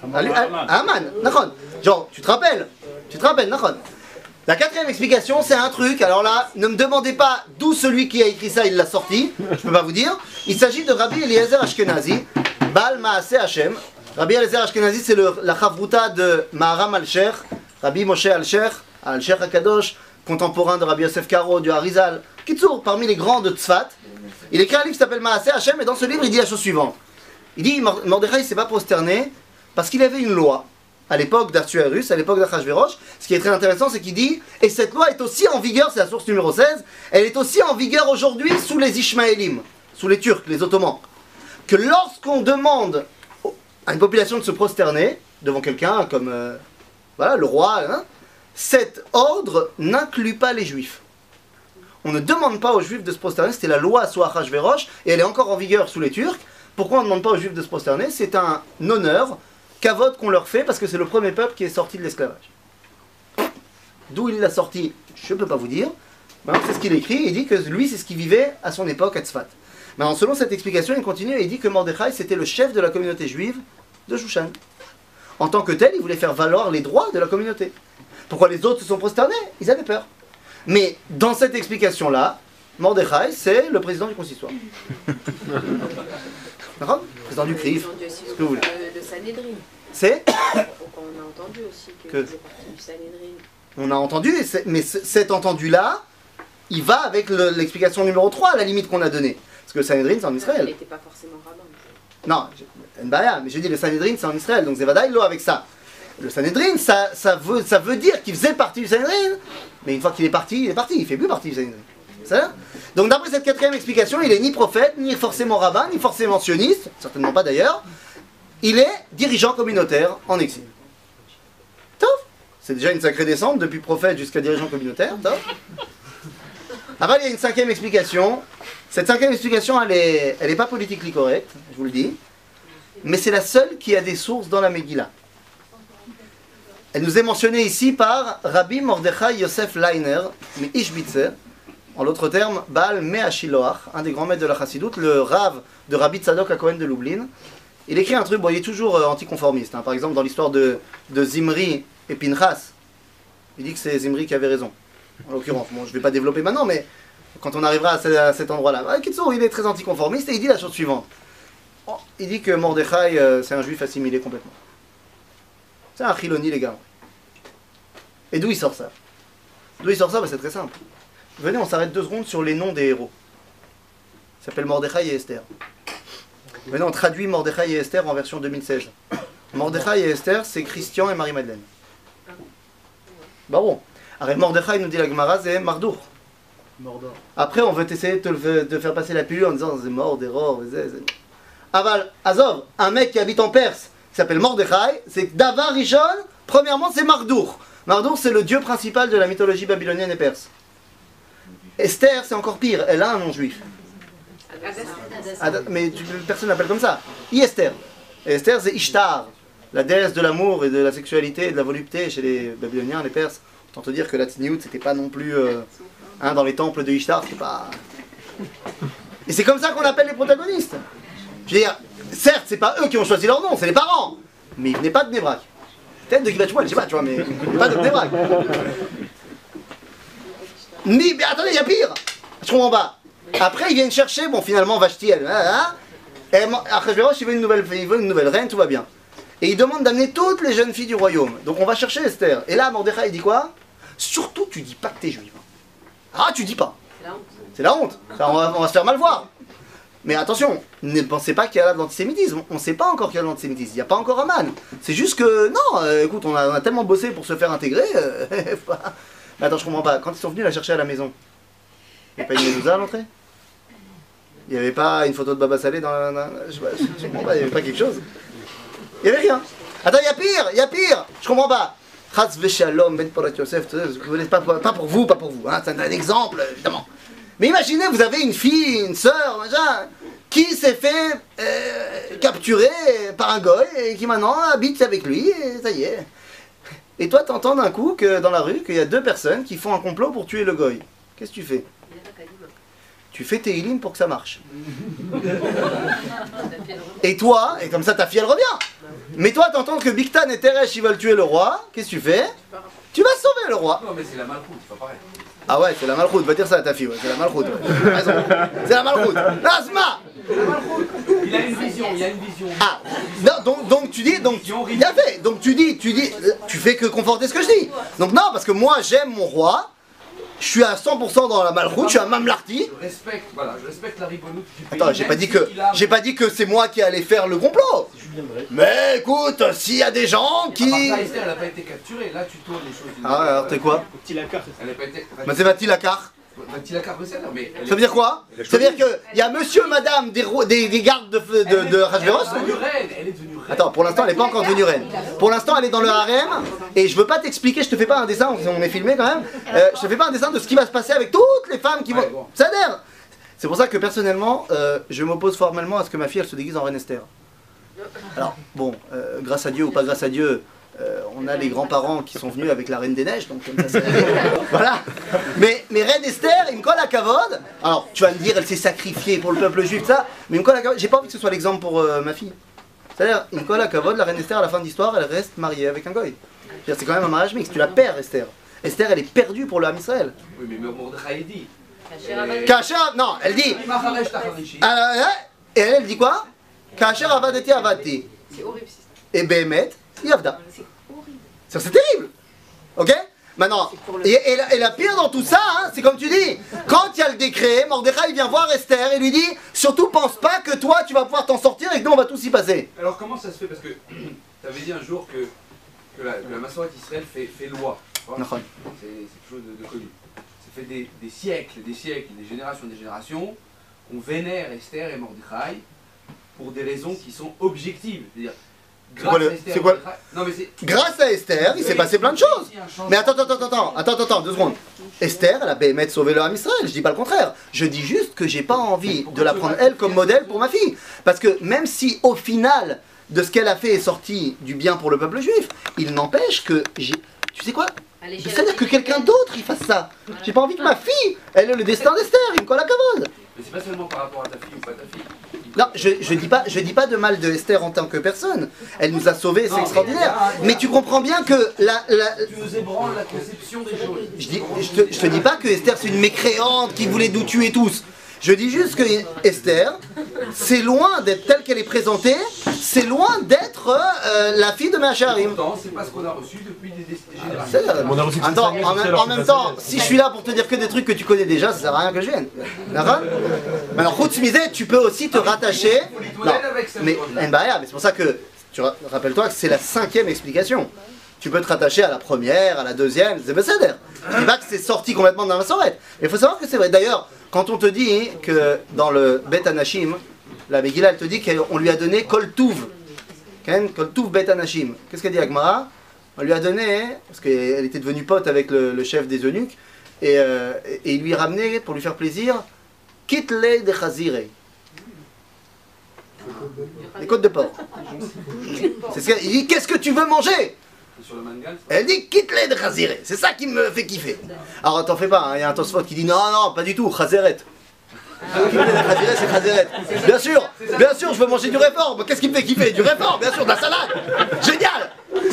À Haman. Genre, tu te rappelles, Nachon. La quatrième explication, c'est un truc, alors là, ne me demandez pas d'où celui qui a écrit ça, il l'a sorti, je peux pas vous dire. Il s'agit de Rabbi Eliezer Ashkenazi, Baal Maaseh Hashem. Rabbi Eliezer Ashkenazi, c'est la chavruta de Maharam al-Sheikh, Rabbi Moshe al-Sheikh HaKadosh, contemporain de Rabbi Yosef Karo, du Harizal, Kitsour, parmi les grands de Tzfat. Il écrit un livre qui s'appelle Maaseh Hashem, et dans ce livre, il dit la chose suivante. Il dit, Mordechai ne s'est pas prosterné parce qu'il avait une loi. À l'époque d'Ahasuerus, à l'époque d'Achashverosh, ce qui est très intéressant, c'est qu'il dit, et cette loi est aussi en vigueur, c'est la source numéro 16, elle est aussi en vigueur aujourd'hui sous les Ishmaélim, sous les Turcs, les Ottomans, que lorsqu'on demande à une population de se prosterner, devant quelqu'un comme voilà, le roi, hein, cet ordre n'inclut pas les juifs. On ne demande pas aux juifs de se prosterner, c'était la loi sous Achashverosh, et elle est encore en vigueur sous les Turcs. Pourquoi on ne demande pas aux juifs de se prosterner? C'est un honneur, kavod qu'on leur fait, parce que c'est le premier peuple qui est sorti de l'esclavage. D'où il l'a sorti, je ne peux pas vous dire. C'est ce qu'il écrit, il dit que lui c'est ce qu'il vivait à son époque à Tzfat. Maintenant, selon cette explication, il continue et il dit que Mordechai c'était le chef de la communauté juive de Shushan. En tant que tel, il voulait faire valoir les droits de la communauté. Pourquoi les autres se sont prosternés? Ils avaient peur. Mais dans cette explication-là, Mordechai, c'est le président du consistoire. D'accord? Président du CRIF. Ce que vous voulez. Le Sanhedrin. C'est On a entendu aussi que faisait partie du Sanhedrin. On a entendu, mais cet entendu-là, il va avec l'explication numéro 3, à la limite qu'on a donnée. Parce que le Sanhedrin, c'est en Israël. Il n'était pas forcément rabbin. Non, mais j'ai dit le Sanhedrin, c'est en Israël, donc Zevada, il l'a avec ça. Le Sanhedrin, ça veut dire qu'il faisait partie du Sanhedrin, mais une fois qu'il est parti, il fait plus partie du Sanhedrin. C'est ça? Donc d'après cette quatrième explication, il est ni prophète, ni forcément rabbin, ni forcément sioniste, certainement pas d'ailleurs. Il est dirigeant communautaire en exil. Top. C'est déjà une sacrée descente, depuis prophète jusqu'à dirigeant communautaire. Top. Après, il y a une cinquième explication. Cette cinquième explication, elle est pas politiquement correcte, je vous le dis. Mais c'est la seule qui a des sources dans la Megillah. Elle nous est mentionnée ici par Rabbi Mordechai Yosef Leiner, mais Ishbitzer, en l'autre terme, Baal Mea Shiloach, un des grands maîtres de la Chassidoute, le Rav de Rabbi Tzadok à Cohen de Lublin. Il écrit un truc, bon, il est toujours anticonformiste. Hein. Par exemple, dans l'histoire de Zimri et Pinchas, il dit que c'est Zimri qui avait raison. En l'occurrence, bon, je ne vais pas développer maintenant, mais quand on arrivera à cet endroit-là. Kitsour, il est très anticonformiste et il dit la chose suivante. Il dit que Mordechai, c'est un juif assimilé complètement. C'est un chiloni, les gars. Et d'où il sort ça? D'où il sort ça? C'est très simple. Venez, on s'arrête 2 secondes sur les noms des héros. Ils s'appellent Mordechai et Esther. Venez, on traduit Mordechai et Esther en version 2016. Mordechai et Esther, c'est Christian et Marie-Madeleine. Bah bon. Alors Mordechai, nous dit la Gemara, c'est Mardour. Après, on veut essayer de faire passer la pilule en disant c'est mort, d'erreur, Aval, Azov, un mec qui habite en Perse, qui s'appelle Mordechai, c'est Davar Rishon, premièrement, c'est Mardour. Mardour, c'est le dieu principal de la mythologie babylonienne et perse. Esther, c'est encore pire, elle a un nom juif. Mais personne l'appelle comme ça. Esther. Et Esther, c'est Ishtar, la déesse de l'amour et de la sexualité et de la volupté chez les Babyloniens, les Perses. Autant te dire que la Tsniout, c'était pas non plus. Dans les temples de Ishtar, c'était pas. Et c'est comme ça qu'on appelle les protagonistes. Je veux dire, certes, c'est pas eux qui ont choisi leur nom, c'est les parents. Mais ils venaient pas de Bnei Brak. Peut-être de Givat Shmuel, je sais pas, tu vois, mais pas de Bnei Brak. Mais attendez, il y a pire. Je comprends pas. Après, ils viennent chercher, bon, finalement, Vashti, elle. Achashverosh, il veut une nouvelle reine, tout va bien. Et il demande d'amener toutes les jeunes filles du royaume. Donc on va chercher Esther. Et là, Mordechai, il dit quoi? Surtout, tu dis pas que t'es juive. Ah, tu dis pas. C'est la honte. Ça, on va se faire mal voir. Mais attention, ne pensez pas qu'il y a là de l'antisémitisme. On ne sait pas encore qu'il y a de l'antisémitisme. Il n'y a pas encore Aman. C'est juste que, non, écoute, on a tellement bossé pour se faire intégrer. Mais attends, je comprends pas. Quand ils sont venus la chercher à la maison, il n'y avait pas une mezouza à l'entrée? Il n'y avait pas une photo de Baba Salé dans je comprends pas, il n'y avait pas quelque chose? Il n'y avait rien. Attends, il y a pire. Je comprends pas. Chas v'shalom ben Porat Yosef, pas pour vous, hein, c'est un exemple, évidemment. Mais imaginez, vous avez une fille, une sœur, machin, qui s'est fait capturer par un goy et qui maintenant habite avec lui, et ça y est. Et toi, t'entends d'un coup que dans la rue qu'il y a 2 personnes qui font un complot pour tuer le goy. Qu'est-ce que tu fais? Tu fais tes Teilim pour que ça marche. Et toi, et comme ça ta fille elle revient. Mais toi, t'entends que Bigtan et Teresh ils veulent tuer le roi, qu'est-ce que tu fais? Tu vas sauver le roi. Non, mais c'est la malchoute, c'est pas pareil. Ah ouais, c'est la malchoute, va dire ça à ta fille, ouais, c'est la malchoute. Ouais. C'est la malchoute. L'asma. Il a une vision, il y a une vision. Ah, non, donc tu dis, donc il y avait, donc tu dis, tu fais que conforter ce que je dis. Donc non, parce que moi j'aime mon roi. Je suis à 100% dans la malchoute, je suis à Mamlarti. Je respecte la ribonoute du pays. Attends, j'ai pas dit que c'est moi qui allais faire le complot. Mais écoute, s'il y a des gens qui... Esther, elle n'a pas été capturée, là tu tournes les choses. Ah, alors t'es quoi? Vatilakar. Elle n'a pas été... Bah c'est Vatilakar. Vatilakar, mais... Ça veut dire quoi? Ça veut dire qu'il y a monsieur, madame des gardes de Achashverosh. Elle est devenue Attends, pour l'instant, elle n'est pas encore devenue reine. Pour l'instant, elle est dans le harem, et je veux pas t'expliquer, je te fais pas un dessin, on est filmé quand même, je te fais pas un dessin de ce qui va se passer avec toutes les femmes qui vont... Ça a l'air. C'est pour ça que personnellement, je m'oppose formellement à ce que ma fille, elle se déguise en reine Esther. Alors, bon, grâce à Dieu ou pas grâce à Dieu, on a les grands-parents qui sont venus avec la Reine des Neiges, donc comme ça, voilà. Mais Reine Esther, il me colle à Kavod. Alors, tu vas me dire, elle s'est sacrifiée pour le peuple juif, ça, mais il me colle à Kavod. J'ai pas envie que ce soit l'exemple pour ma fille. C'est-à-dire, il me colle à Kavod, la Reine Esther, à la fin de l'histoire, elle reste mariée avec un goy. C'est quand même un mariage mixte, tu la perds, Esther. Esther, elle est perdue pour le Ham Israël. Oui, mais Mordechai dit. Kacher, non, elle dit. Et elle dit quoi? Kacher avadeti avadti. C'est horrible. Et Behemet, Yavda. C'est terrible. Ok? Maintenant, et la pire dans tout ça, hein, c'est comme tu dis, quand il y a le décret, Mordechai vient voir Esther et lui dit, surtout pense pas que toi tu vas pouvoir t'en sortir et que nous on va tous y passer. Alors comment ça se fait? Parce que tu avais dit un jour que la Massorat Israël fait loi. C'est quelque chose de connu. Ça fait des siècles, des générations, on vénère Esther et Mordechai pour des raisons qui sont objectives. C'est-à-dire, grâce à Esther, il s'est passé plein de choses. Mais attends, 2 secondes. Esther, elle a Béhémet sauvé le Ham Israël, je dis pas le contraire. Je dis juste que j'ai pas envie de la prendre elle comme modèle pour ma fille. Parce que même si au final de ce qu'elle a fait est sorti du bien pour le peuple juif, il n'empêche que tu sais quoi? C'est-à-dire que quelqu'un d'autre il fasse ça. J'ai pas envie que ma fille, elle ait le destin d'Esther, il me colle à Kavod. Mais c'est pas seulement par rapport à ta fille ou pas ta fille. Non, je dis pas de mal de Esther en tant que personne. Elle nous a sauvés, c'est extraordinaire. Mais tu comprends bien que tu nous ébranles la conception des choses. Je te dis pas que Esther c'est une mécréante qui voulait nous tuer tous. Je dis juste que Esther, c'est loin d'être telle qu'elle est présentée, c'est loin d'être la fille de Meacharim. Pourtant, c'est pas ce qu'on a reçu depuis des générations. Attends, en même temps, si je suis là pour te dire que des trucs que tu connais déjà, ça sert à rien que je vienne. D'accord? Alors, Khutz Mizeh, tu peux aussi te rattacher. Non, mais c'est pour ça que, rappelle-toi que c'est la 5e explication. Tu peux te rattacher à la première, à la deuxième, c'est Besséder. Je dis pas que c'est sorti complètement de la Massorette. Mais il faut savoir que c'est vrai. D'ailleurs, quand on te dit que dans le Bet Anashim, la Megillah, elle te dit qu'on lui a donné Kol Tuv. Kol Tuv Bet Anashim. Qu'est-ce qu'elle dit à Gemara? On lui a donné, parce qu'elle était devenue pote avec le chef des eunuques, et il lui ramenait, pour lui faire plaisir, Kitle de Chazire. Les côtes de porc. Il dit, qu'est-ce que tu veux manger? Elle dit quitte-les de Chazire, c'est ça qui me fait kiffer. Alors t'en fais pas, il y a un Tosfot qui dit non, pas du tout, Chazeret. Quitte-les de Chazire, c'est Chazeret. Bien sûr, je veux manger du réfort. Qu'est-ce qui me fait kiffer? Du réfort, bien sûr, de la salade. Génial.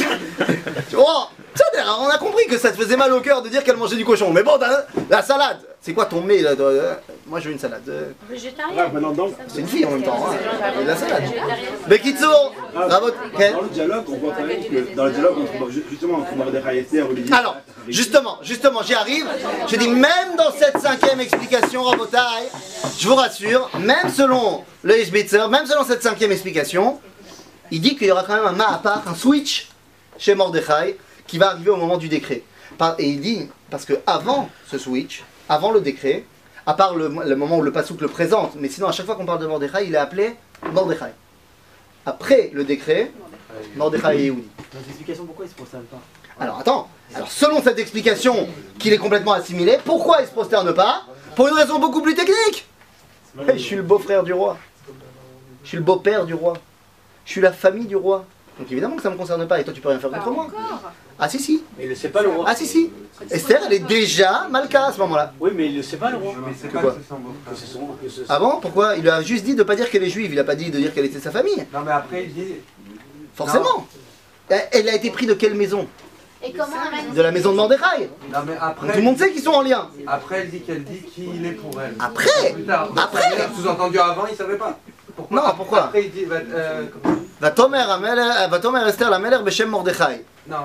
Oh, on a compris que ça te faisait mal au cœur de dire qu'elle mangeait du cochon. Mais bon, la salade, c'est quoi ton mets là? Moi je veux une salade. Végétarien. C'est une fille en même temps, hein. De la salade. Bekitso, bravo. Dans le dialogue, on voit quand même que dans le dialogue entre Mordechai et Esther, on lui dit. Alors, justement, j'y arrive. Je dis même dans cette 5e explication, Rabotai, je vous rassure, même selon le Ishbitzer, même selon cette 5e explication, il dit qu'il y aura quand même un ma'apar, un switch chez Mordechai qui va arriver au moment du décret. Et il dit, parce que avant ce switch, avant le décret, à part le moment où le Passouk le présente, mais sinon à chaque fois qu'on parle de Mordechai, il est appelé Mordechai. Après le décret, Mordechai et Yehudi. Dans l'explication, pourquoi il se prosterne pas? Alors attends, selon cette explication qu'il est complètement assimilé, pourquoi il se prosterne pas? Pour une raison beaucoup plus technique. Hey, je suis le beau-frère du roi. Je suis le beau-père du roi. Je suis la famille du roi. Donc évidemment que ça ne me concerne pas et toi tu peux rien faire contre moi. Ah si. Mais il le sait pas le roi. Ah si. Esther elle est déjà Malka à ce moment-là. Oui mais il le sait pas le roi. Mais c'est Que pas quoi? que c'est son beau-frère. Ah bon? Pourquoi? Il lui a juste dit de ne pas dire qu'elle est juive, il a pas dit de dire qu'elle était sa famille. Non mais après il dit... Forcément. Elle a été prise de quelle maison? Et comment De la maison de Mordechai. Non mais après... Donc, tout le monde sait qu'ils sont en lien. Après qu'elle dit qui il est pour elle. Après. Sous-entendu avant il savait pas. Non, pourquoi? Après il dit... Vatomer Esther la Meler Beshem Mordechai. Non,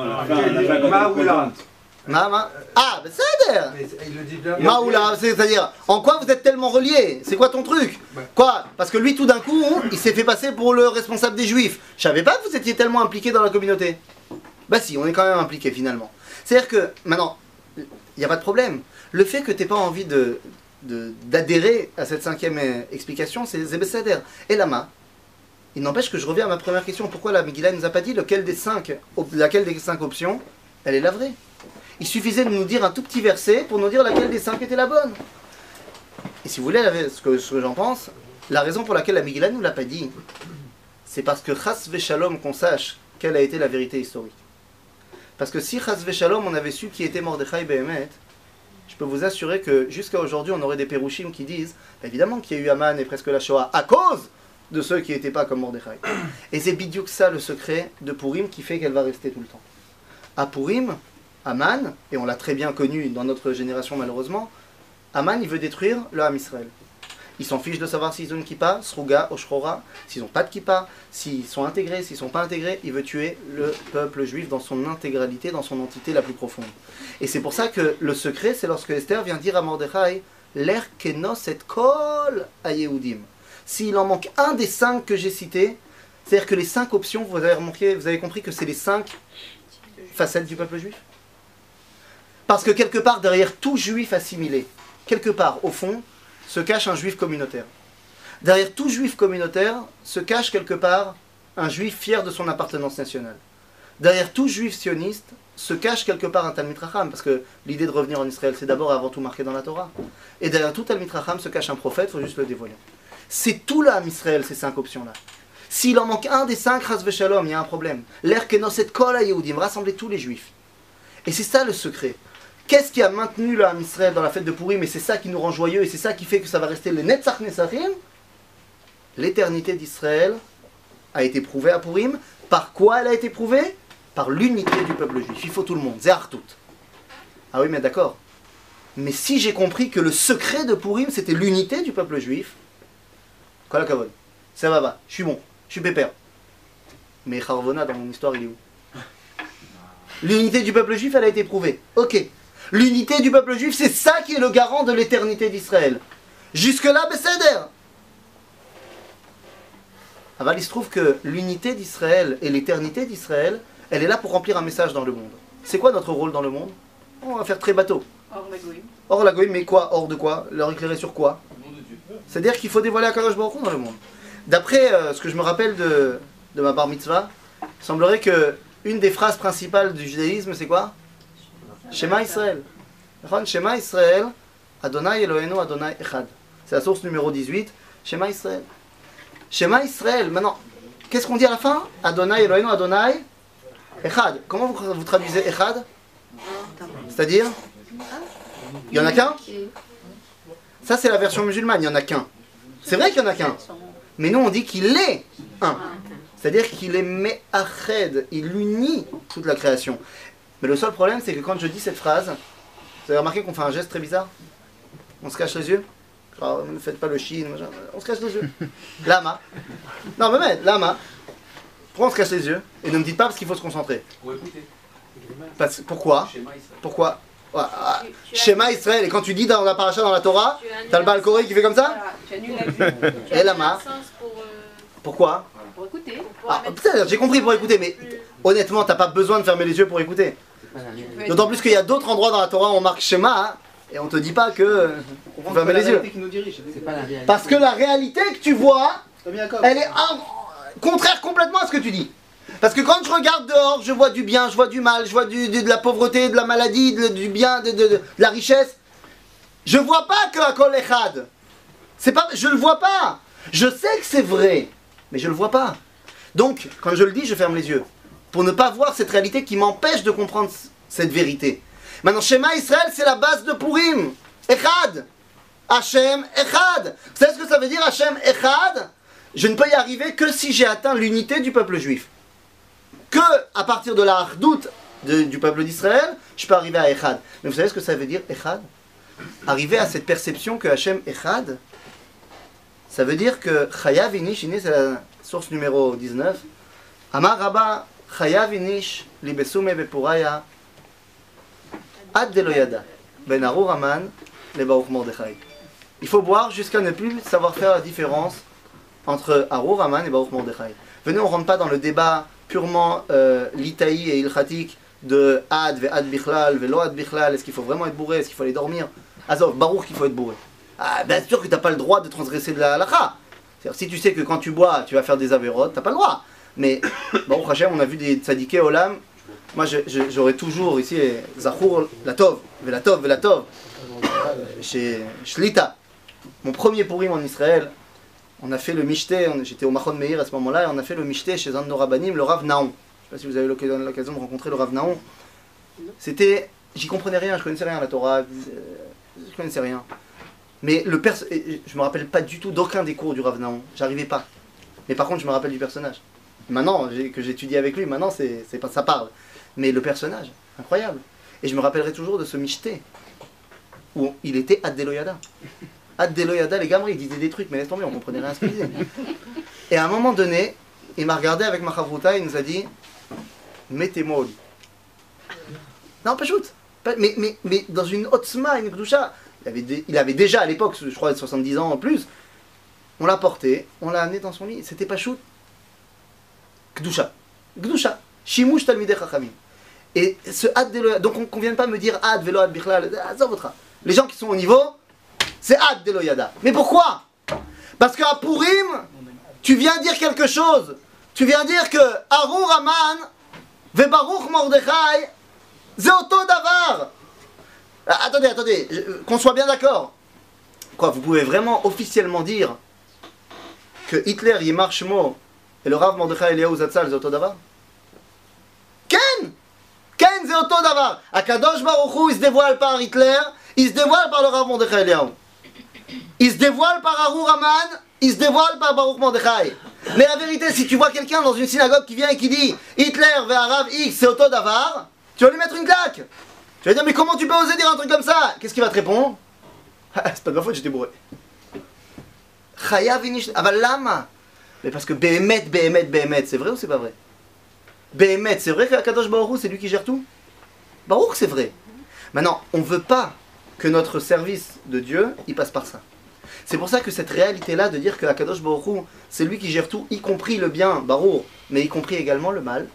Maoula. Ah, Besséder. Il le dit bien. Maoula, c'est-à-dire, en quoi vous êtes tellement reliés? C'est quoi ton truc? Quoi? Parce que lui, tout d'un coup, il s'est fait passer pour le responsable des Juifs. Je savais pas que vous étiez tellement impliqués dans la communauté. Bah si, on est quand même impliqués finalement. C'est-à-dire que, maintenant, il n'y a pas de problème. Le fait que tu n'aies pas envie d'adhérer à cette 5e explication, c'est Besséder. Et Lama, Il n'empêche que je reviens à ma première question. Pourquoi la Megillah ne nous a pas dit laquelle des 5 options, elle est la vraie? Il suffisait de nous dire un tout petit verset pour nous dire laquelle des 5 était la bonne. Et si vous voulez ce que j'en pense, la raison pour laquelle la Megillah ne nous l'a pas dit, c'est parce que chas v'shalom qu'on sache quelle a été la vérité historique. Parce que si chas v'shalom on avait su qui était Mordechai Behemet, je peux vous assurer que jusqu'à aujourd'hui on aurait des pérouchim qui disent évidemment qu'il y a eu Haman et presque la Shoah à cause de ceux qui n'étaient pas comme Mordechai. Et c'est bidiouk ça le secret de Purim qui fait qu'elle va rester tout le temps. À Purim, Haman, et on l'a très bien connu dans notre génération malheureusement, Haman il veut détruire le Ham Israël. Il s'en fiche de savoir s'ils ont une kippa, sruga, oshrora, s'ils n'ont pas de kippa, s'ils sont intégrés, s'ils ne sont pas intégrés, il veut tuer le peuple juif dans son intégralité, dans son entité la plus profonde. Et c'est pour ça que le secret, c'est lorsque Esther vient dire à Mordechai, l'er kenos et kol a Yehudim. S'il en manque un des 5 que j'ai cités, c'est-à-dire que les 5 options, vous avez compris que c'est les 5 facettes du peuple juif. Parce que quelque part, derrière tout juif assimilé, quelque part, au fond, se cache un juif communautaire. Derrière tout juif communautaire se cache quelque part un juif fier de son appartenance nationale. Derrière tout juif sioniste se cache quelque part un Talmid Chacham, parce que l'idée de revenir en Israël, c'est d'abord et avant tout marqué dans la Torah. Et derrière tout Talmid Chacham se cache un prophète, il faut juste le dévoiler. C'est tout là, Israël, ces 5 options-là. S'il en manque un des 5, Chas v'Shalom, il y a un problème. L'er kenoset kol ha-Yehudim, rassembler tous les juifs. Et c'est ça le secret. Qu'est-ce qui a maintenu le Ham Israël dans la fête de Purim, et c'est ça qui nous rend joyeux, et c'est ça qui fait que ça va rester le Netzach Nesachim? L'éternité d'Israël a été prouvée à Purim. Par quoi elle a été prouvée? Par l'unité du peuple juif. Il faut tout le monde, Zéhartout. Ah oui, mais d'accord. Mais si j'ai compris que le secret de Purim, c'était l'unité du peuple juif, Kol hakavod, ça va, je suis bon, je suis pépère. Mais Harvona, dans mon histoire, il est où? L'unité du peuple juif, elle a été prouvée. Ok. L'unité du peuple juif, c'est ça qui est le garant de l'éternité d'Israël. Jusque-là, Besséder. Alors, il se trouve que l'unité d'Israël et l'éternité d'Israël, elle est là pour remplir un message dans le monde. C'est quoi notre rôle dans le monde? On va faire très bateau. Hors la goïm. Hors la goïm, mais quoi? Hors de quoi? Leur éclairer sur quoi? C'est-à-dire qu'il faut dévoiler Akadosh Baruch Hu dans le monde. D'après ce que je me rappelle de ma bar mitzvah, il semblerait que une des phrases principales du judaïsme, c'est quoi? Shema Israël. Shema Israël, Adonai Eloheinu Adonai Echad. C'est la source numéro 18, Shema Israël. Shema Israël, maintenant, qu'est-ce qu'on dit à la fin? Adonai Eloheinu Adonai Echad. Comment vous traduisez Echad? C'est-à-dire? Il n'y en a qu'un? Ça c'est la version musulmane, il n'y en a qu'un. C'est vrai qu'il n'y en a qu'un. Mais nous on dit qu'il est un. C'est-à-dire qu'il est me'ached, il unit toute la création. Mais le seul problème, c'est que quand je dis cette phrase, vous avez remarqué qu'on fait un geste très bizarre? On se cache les yeux? Genre, ne faites pas le chine, on se cache les yeux. Lama. Non, mais lama. Pourquoi on se cache les yeux? Et ne me dites pas parce qu'il faut se concentrer. Pour écouter. Pourquoi? Pourquoi? Shema Israël. Et quand tu dis dans la paracha dans la Torah, t'as le Baal Koré qui fait comme ça? Tu annules la vue. Et lama. Pourquoi? Pour écouter. J'ai compris pour écouter, mais honnêtement, t'as pas besoin de fermer les yeux pour écouter. D'autant plus qu'il y a d'autres endroits dans la Torah où on marque Shema, hein, et on te dit pas que faut fermer les yeux. Parce que la réalité que tu vois, elle est contraire complètement à ce que tu dis. Parce que quand je regarde dehors, je vois du bien, je vois du mal, je vois de la pauvreté, de la maladie, du bien, de la richesse. Je vois pas que Hakol Echad. Je le vois pas. Je sais que c'est vrai, mais je le vois pas. Donc, quand je le dis, je ferme les yeux. Pour ne pas voir cette réalité qui m'empêche de comprendre cette vérité. Maintenant, Shema Israël, c'est la base de Purim. Echad. Hashem Echad. Vous savez ce que ça veut dire, Hashem Echad? Je ne peux y arriver que si j'ai atteint l'unité du peuple juif. Que à partir de la hardout du peuple d'Israël, je peux arriver à Echad. Mais vous savez ce que ça veut dire, Echad? Arriver à cette perception que Hashem Echad, ça veut dire que Chayav Inish, c'est la source numéro 19, Amar Rabba Chayav Inish libesume bepuraya ad deloyada ben Arur Haman le Baruch Mordechai. Il faut boire jusqu'à ne plus savoir faire la différence entre Arur Haman et Baruch Mordechai. Venez, on ne rentre pas dans le débat purement litaï et ilchatique de Ad, ve Ad Bichlal, ve Lo Ad Bichlal. Est-ce qu'il faut vraiment être bourré? Est-ce qu'il faut aller dormir? Azov, Baruch qu'il faut être bourré. Ah, bien sûr que tu n'as pas le droit de transgresser de la halakha. C'est-à-dire, si tu sais que quand tu bois, tu vas faire des avérotes, t'as pas le droit. Mais, bon, Hachem, on a vu des tzadikés olam. Moi, j'aurais toujours ici, Zachour, Latov, Velatov, Velatov, chez Shlita. Mon premier Purim en Israël, on a fait le Mishté, j'étais au Machon Meir à ce moment-là, et on a fait le Mishté chez un de nos rabbanim, le Rav Naon. Je ne sais pas si vous avez l'occasion de rencontrer le Rav Naon. C'était, j'y comprenais rien, je connaissais rien à la Torah, je connaissais rien. Mais je me rappelle pas du tout d'aucun des cours du Rav Naon, j'arrivais pas. Mais par contre, je me rappelle du personnage. Maintenant, que j'étudie avec lui, maintenant ça parle. Mais le personnage, incroyable. Et je me rappellerai toujours de ce Mishté, où il était Ad Deloyada. Ad Deloyada, les gamins, il disait des trucs, mais laisse tomber, on comprenait rien à ce qu'il disait. Et à un moment donné, il m'a regardé avec ma chavruta, il nous a dit, mettez-moi au lit. Non, pas shoot. Mais dans une otzma, une gdoucha, il avait déjà à l'époque, je crois, 70 ans en plus, on l'a porté, on l'a amené dans son lit, c'était pas shoot. Gdoucha. Gdoucha. Shimush talmidei chachamim. Et ce ad deloyada, donc on ne vienne pas me dire ad velo ad bichlal, les gens qui sont au niveau, c'est ad deloyada. Mais pourquoi? Parce qu'à Purim, tu viens dire quelque chose. Tu viens dire que Arur Aman ve Baruch Mordechai c'est auto davar. Attendez, qu'on soit bien d'accord. Quoi, vous pouvez vraiment officiellement dire que Hitler Yimar Shmo et le Rav Mordechai Eliyahu Zatzal c'est auto davar? Ken c'est auto davar. Akadosh Baruch Hu il se dévoile par Hitler, il se dévoile par le Rav Mordechai Eliyahu. Il se dévoile par Arur Aman, il se dévoile par Baruch Mordechai. Mais la vérité, si tu vois quelqu'un dans une synagogue qui vient et qui dit Hitler vers Rav X c'est auto davar, tu vas lui mettre une claque. Tu vas dire mais comment tu peux oser dire un truc comme ça? Qu'est-ce qu'il va te répondre? C'est pas de ma faute, j'étais bourré. Chayav inish aval lama. Mais parce que Behemet, c'est vrai ou c'est pas vrai? Behemet, c'est vrai qu'Akadosh Baruch Hu c'est lui qui gère tout? Baruch c'est vrai. Maintenant, on veut pas que notre service de Dieu, il passe par ça. C'est pour ça que cette réalité-là de dire que Akadosh Baruch Hu, c'est lui qui gère tout, y compris le bien, Baruch, mais y compris également le mal,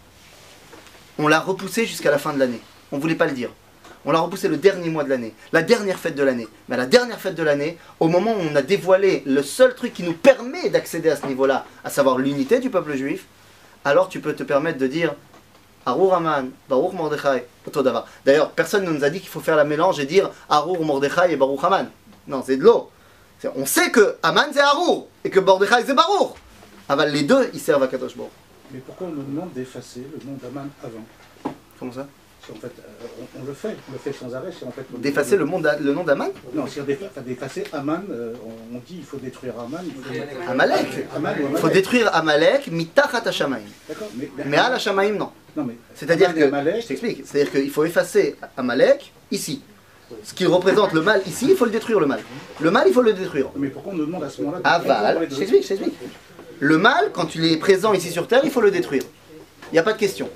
on l'a repoussé jusqu'à la fin de l'année. On voulait pas le dire. On l'a repoussé le dernier mois de l'année, la dernière fête de l'année. Mais à la dernière fête de l'année, au moment où on a dévoilé le seul truc qui nous permet d'accéder à ce niveau-là, à savoir l'unité du peuple juif, alors tu peux te permettre de dire Arur Aman, Baruch Mordechai, Otodava. D'ailleurs, personne ne nous a dit qu'il faut faire la mélange et dire Arur Mordechai et Baruch Aman. Non, c'est de l'eau. On sait que Aman c'est Arur et que Mordechai c'est Baruch. Aval, les deux, ils servent à Kadosh Baruch. Mais pourquoi on nous demande d'effacer le nom d'Aman avant? Comment ça? En fait, on le fait sans arrêt. En fait, d'effacer le nom d'Aman? Non, c'est d'effacer Aman. On dit il faut détruire Aman. Amalek. Il faut détruire Amalek, mitachat hashamayim. D'accord. Mais à hashamayim, non. C'est-à-dire que, je t'explique, c'est-à-dire qu'il faut effacer Amalek ici. Ce qui représente le mal ici, il faut le détruire le mal. Le mal, il faut le détruire. Mais pourquoi on nous demande à ce moment-là? Aval, je t'explique. Le mal, quand il est présent ici sur Terre, il faut le détruire. Il n'y a pas de question.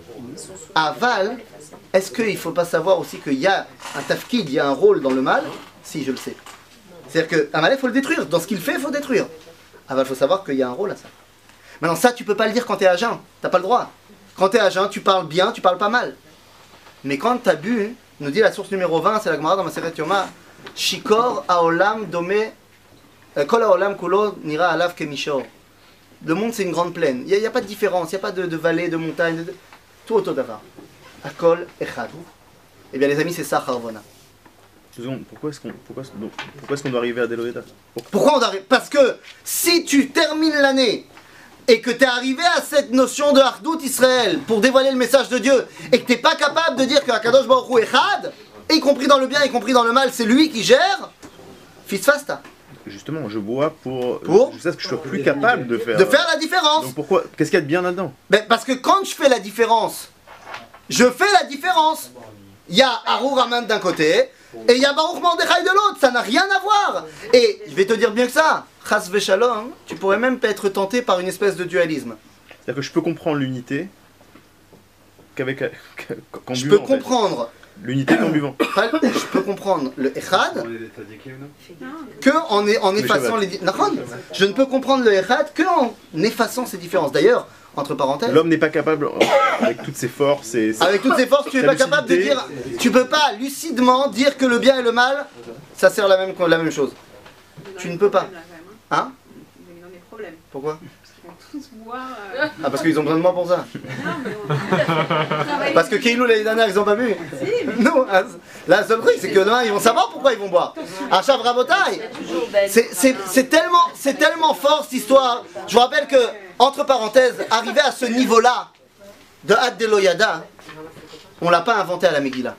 Aval, est-ce qu'il ne faut pas savoir aussi qu'il y a un tafkid, il y a un rôle dans le mal? Si, je le sais. C'est-à-dire qu'Amalek, il faut le détruire. Dans ce qu'il fait, il faut détruire. Aval, il faut savoir qu'il y a un rôle à ça. Maintenant, ça, tu ne peux pas le dire quand tu es à jeun. Tu n'as pas le droit. Quand tu es à jeun, tu parles bien, tu parles pas mal. Mais quand tu as bu, nous dit la source numéro 20, c'est la Gemara dans Maseret Yoma, Shikor haolam domé, kol haolam kulo nira alav kemishor. Le monde, c'est une grande plaine. Il n'y a pas de différence, il n'y a pas de vallée, de montagne, tout autour d'avant. Akol echad. Eh bien, les amis, c'est ça, Harvona. Pourquoi est-ce qu'on doit arriver à Deloyada? Pourquoi on doit arriver? Parce que si tu termines l'année et que tu es arrivé à cette notion de Hardout Israël pour dévoiler le message de Dieu et que tu n'es pas capable de dire que Akadosh Baruch Hu echad, y compris dans le bien, y compris dans le mal, c'est lui qui gère, fisfasta. Justement, je bois pour jusqu'à ce que je sois plus capable de faire la différence. Donc pourquoi? Qu'est-ce qu'il y a de bien là-dedans? Parce que quand je fais la différence, je fais la différence. Il y a Arur Aman d'un côté et il y a Baruch Mordechai de l'autre. Ça n'a rien à voir. Et je vais te dire bien que ça, Chas Veshalom, tu pourrais même être tenté par une espèce de dualisme. C'est-à-dire que je peux comprendre l'unité qu'avec qu'en je buvant. peux comprendre l'unité qu'en buvant. Je peux comprendre le Echad que en effaçant les je ne peux comprendre le Echad que en effaçant ces différences. D'ailleurs, entre parenthèses, l'homme n'est pas capable, avec toutes ses forces et avec toutes ses forces, tu n'es pas capable de dire, tu peux pas lucidement dire que le bien et le mal, ça sert la même chose. Tu ne peux pas. Hein? problème. Pourquoi? Parce qu'ils vont tous boire. Ah, parce qu'ils ont besoin de moi pour ça. Parce que Keilou l'année dernière, ils ont pas bu. Non, la seule truc, c'est que demain, ils vont savoir pourquoi ils vont boire. Achav Rabotai, c'est tellement fort cette histoire. Je vous rappelle que, entre parenthèses, arriver à ce niveau-là de Had Deloyada, on l'a pas inventé à la Megillah.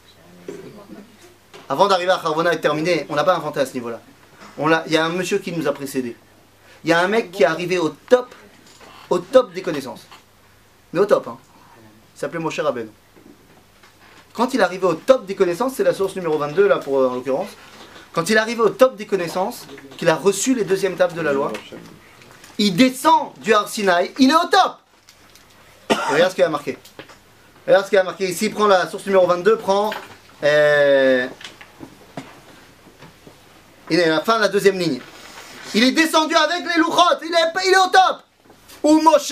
Avant d'arriver à Charvona et terminer, on l'a pas inventé à ce niveau-là. Il y a un monsieur qui nous a précédés. Il y a un mec qui est arrivé au top des connaissances. Mais au top, hein. Il s'appelait Moshe Rabbeinu. Quand il est arrivé au top des connaissances, c'est la source numéro 22 là en l'occurrence. Quand il est arrivé au top des connaissances, qu'il a reçu les deuxièmes tables de la loi, il descend du Har Sinaï, il est au top. Et regarde ce qu'il a marqué. Regarde ce qu'il a marqué ici, il prend la source numéro 22, prend... il est à la fin de la deuxième ligne. Il est descendu avec les louchot, il est au top. Ou Moshe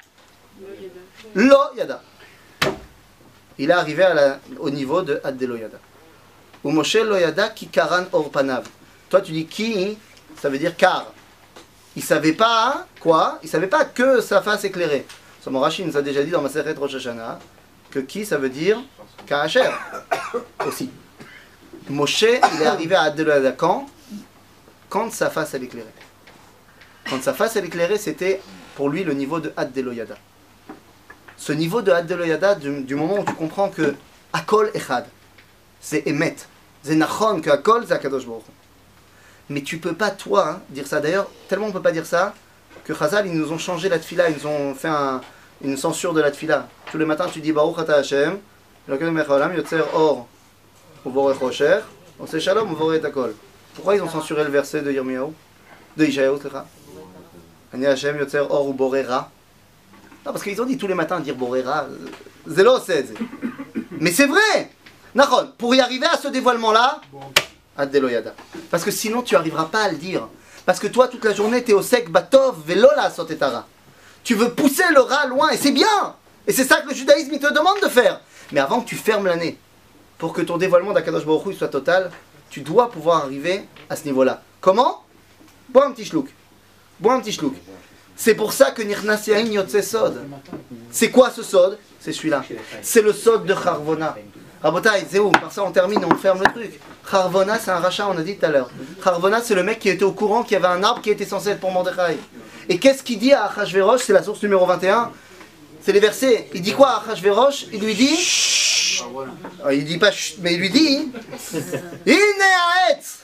Lo Yada. Il est arrivé au niveau de Had Deloyada. Ou Moshe Lo Yada ki karan or panav. Toi tu dis qui, ça veut dire car. Il savait pas quoi? Il savait pas que sa face éclairée. Son Rashi nous a déjà dit dans Masechet Rosh Hashanah que qui ça veut dire Ka'asher aussi. Moshe il est arrivé à Had Deloyada quand sa face elle éclairait. Quand sa face elle éclairait, c'était pour lui le niveau de Had Deloyada. Ce niveau de Had Deloyada, du moment où tu comprends que Akol Echad, c'est Emet, c'est Nachon, que Akol c'est Akadosh Baruch Hu. Mais tu peux pas toi dire ça. D'ailleurs, tellement on peut pas dire ça que Chazal ils nous ont changé la tfila, ils nous ont fait une censure de la tfila. Tous les matins tu dis Baruch Ata Hashem, Elokeinu melech haolam yotzer or uvorech rocher, oseh shalom uvorech akol. Pourquoi ils ont censuré le verset de Yirmiyahu, de Ishayahu, Ani Hashem yotzer or uborera? Non, parce qu'ils ont dit tous les matins dire borera, zélo c'est. Mais c'est vrai. Nachon, pour y arriver à ce dévoilement-là, Had Deloyada. Parce que sinon tu n'arriveras pas à le dire. Parce que toi toute la journée tu es au sec batov velo la sotetara. Tu veux pousser le rat loin et c'est bien. Et c'est ça que le judaïsme il te demande de faire. Mais avant que tu fermes l'année, pour que ton dévoilement d'Akadosh Baruch Hu soit total, tu dois pouvoir arriver à ce niveau-là. Comment? Bois un petit shlouk. Bois un petit shlouk. C'est pour ça que Nirnas Yain Yotze Sod. C'est quoi ce Sod? C'est celui-là. C'est le Sod de Charvona. Rabotai, c'est où? Par ça on termine, on ferme le truc. Charvona c'est un rachat, on a dit tout à l'heure. Charvona c'est le mec qui était au courant qu'il y avait un arbre qui était censé être pour Mordechai. Et qu'est-ce qu'il dit à Achashverosh? C'est la source numéro 21. C'est les versets. Il dit quoi à Achashverosh? Il lui dit... Il dit pas chut, mais il lui dit... Hine Haetz.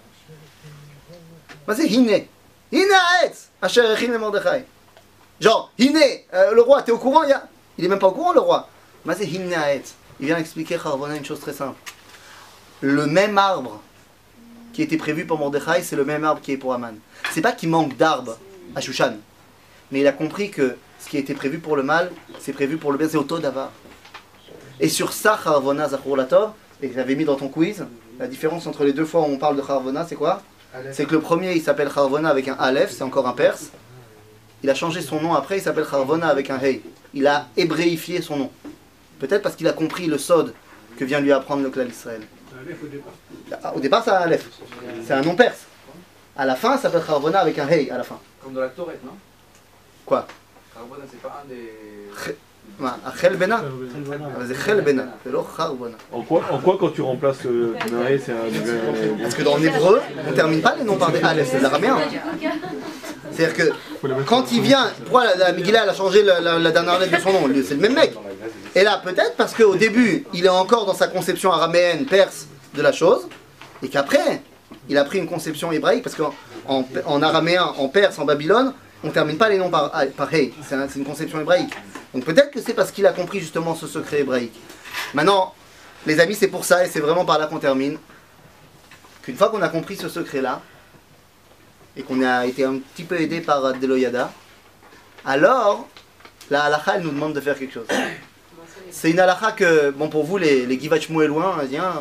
C'est Hine. Hine Haetz. Asher Echin le Mordechai. Genre, Hine, le roi, t'es au courant? Il est même pas au courant le roi. C'est Hine Haetz. Il vient expliquer Charvona une chose très simple. Le même arbre qui était prévu pour Mordechai, c'est le même arbre qui est pour Aman. C'est pas qu'il manque d'arbres à Shushan, mais il a compris que ce qui a été prévu pour le mal, c'est prévu pour le bien, c'est Oto Davar. Et sur ça, Charvona Zachor Latov, et que j'avais mis dans ton quiz, la différence entre les deux fois où on parle de Charvona, c'est quoi? C'est que le premier, il s'appelle Charvona avec un Aleph, c'est encore un perse. Il a changé son nom après, il s'appelle Charvona avec un Hey. Il a hébréifié son nom. Peut-être parce qu'il a compris le sod que vient lui apprendre le clan d'Israël. Au départ, c'est un Aleph. C'est un nom perse. À la fin, ça s'appelle Charvona avec un Hey à la fin. Comme dans la Torah, non? Quoi? Charvona, c'est pas un des... Chel Bena. C'est Chel Bena, c'est l'autre Charvona. En quoi quand tu remplaces le Hey, c'est un... Parce que dans l'hébreu, on ne termine pas les noms par des Aleph, c'est l'araméen. C'est-à-dire que quand il vient, pourquoi la Megillah elle a changé la dernière lettre de son nom? C'est le même mec. Et là, peut-être parce qu'au début, il est encore dans sa conception araméenne, perse de la chose, et qu'après, il a pris une conception hébraïque, parce qu'en araméen, en perse, en Babylone, on ne termine pas les noms par Hey, c'est une conception hébraïque. Donc peut-être que c'est parce qu'il a compris justement ce secret hébraïque. Maintenant, les amis, c'est pour ça, et c'est vraiment par là qu'on termine, qu'une fois qu'on a compris ce secret-là, et qu'on a été un petit peu aidé par Had Deloyada, alors, la halakha, elle nous demande de faire quelque chose. C'est une halakha que, bon pour vous, les Givat Shmuel loin,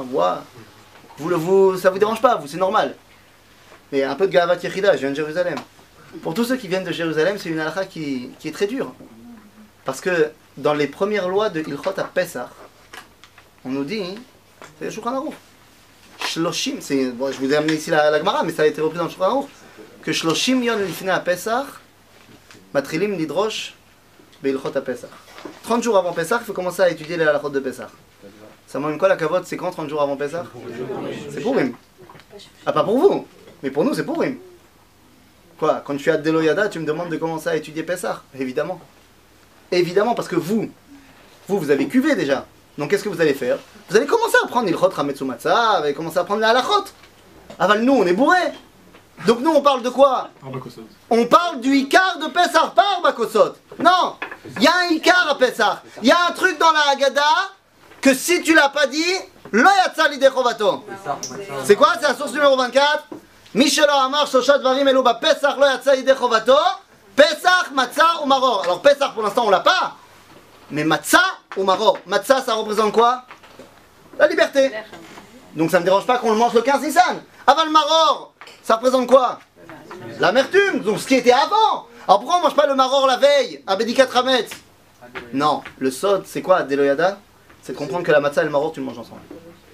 ça vous dérange pas, c'est normal. Mais un peu de Gavat Yechida, je viens de Jérusalem. Pour tous ceux qui viennent de Jérusalem, c'est une halakha qui est très dure. Parce que dans les premières lois de Ilchot à Pesach, on nous dit, c'est le Shulchan Aruch. Shloshim, bon, je vous ai amené ici la Gemara, mais ça a été repris dans le Shulchan Aruch, que 30 yom lifnei HaPesach, Matrilim Lidrosh Beilchot HaPesach. 30 jours avant Pessah, il faut commencer à étudier les halachot de Pessah. Ça m'emmène quoi la cavote? C'est quand 30 jours avant Pessah? C'est Purim. Ah, pas pour vous, mais pour nous c'est Purim. Quoi? Quand je suis à Deloyada, tu me demandes de commencer à étudier Pessah? Évidemment. Évidemment, parce que vous avez cuvé déjà. Donc qu'est-ce que vous allez faire? Vous allez commencer à prendre Ilchot Hametzu Matzah, vous allez commencer à prendre les halachot. Aval, nous on est bourrés. Donc nous on parle de quoi? On parle du Ikar de Pessah, pas Arbakosot. Non, il y a un Ikar à Pessah. Il y a un truc dans la Haggadah que si tu l'as pas dit, lo yatsa lidei chovato. C'est quoi? C'est la source numéro 24. Mishelo amar shoshat dvarim elu ba Pessah lo yatsa lidei chovato. Pessah, matzah ou maror. Alors Pessah pour l'instant on l'a pas. Mais matzah ou maror. Matzah ça représente quoi? La liberté. Donc ça me dérange pas qu'on le mange le 15 Nissan. Aval maror, ça représente quoi? L'amertume, donc ce qui était avant. Alors pourquoi on mange pas le maror la veille à Bédikat Hametz? Non, le sod c'est quoi? Deloyada, c'est de comprendre que la matzah et le maror tu le manges ensemble.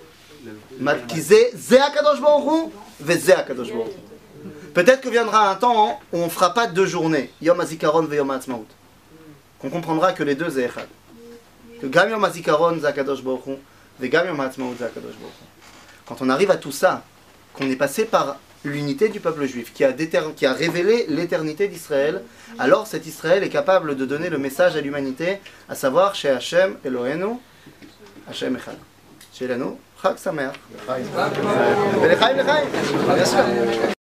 Peut-être que viendra un temps où on ne fera pas 2 journées, Yom HaZikaron ve Yom HaAtzmaut. Qu'on comprendra que les deux c'est Echad. Que Gam Yom HaZikaron c'est HaKadosh Baruch Hu, ve Gam Yom HaAtzmaut c'est HaKadosh Baruch Hu. Quand on arrive à tout ça, qu'on est passé par l'unité du peuple juif, qui a révélé l'éternité d'Israël, alors cet Israël est capable de donner le message à l'humanité, à savoir chez Hashem Eloheinu, Hashem Echad. Chez Lanu, Chag Sameach.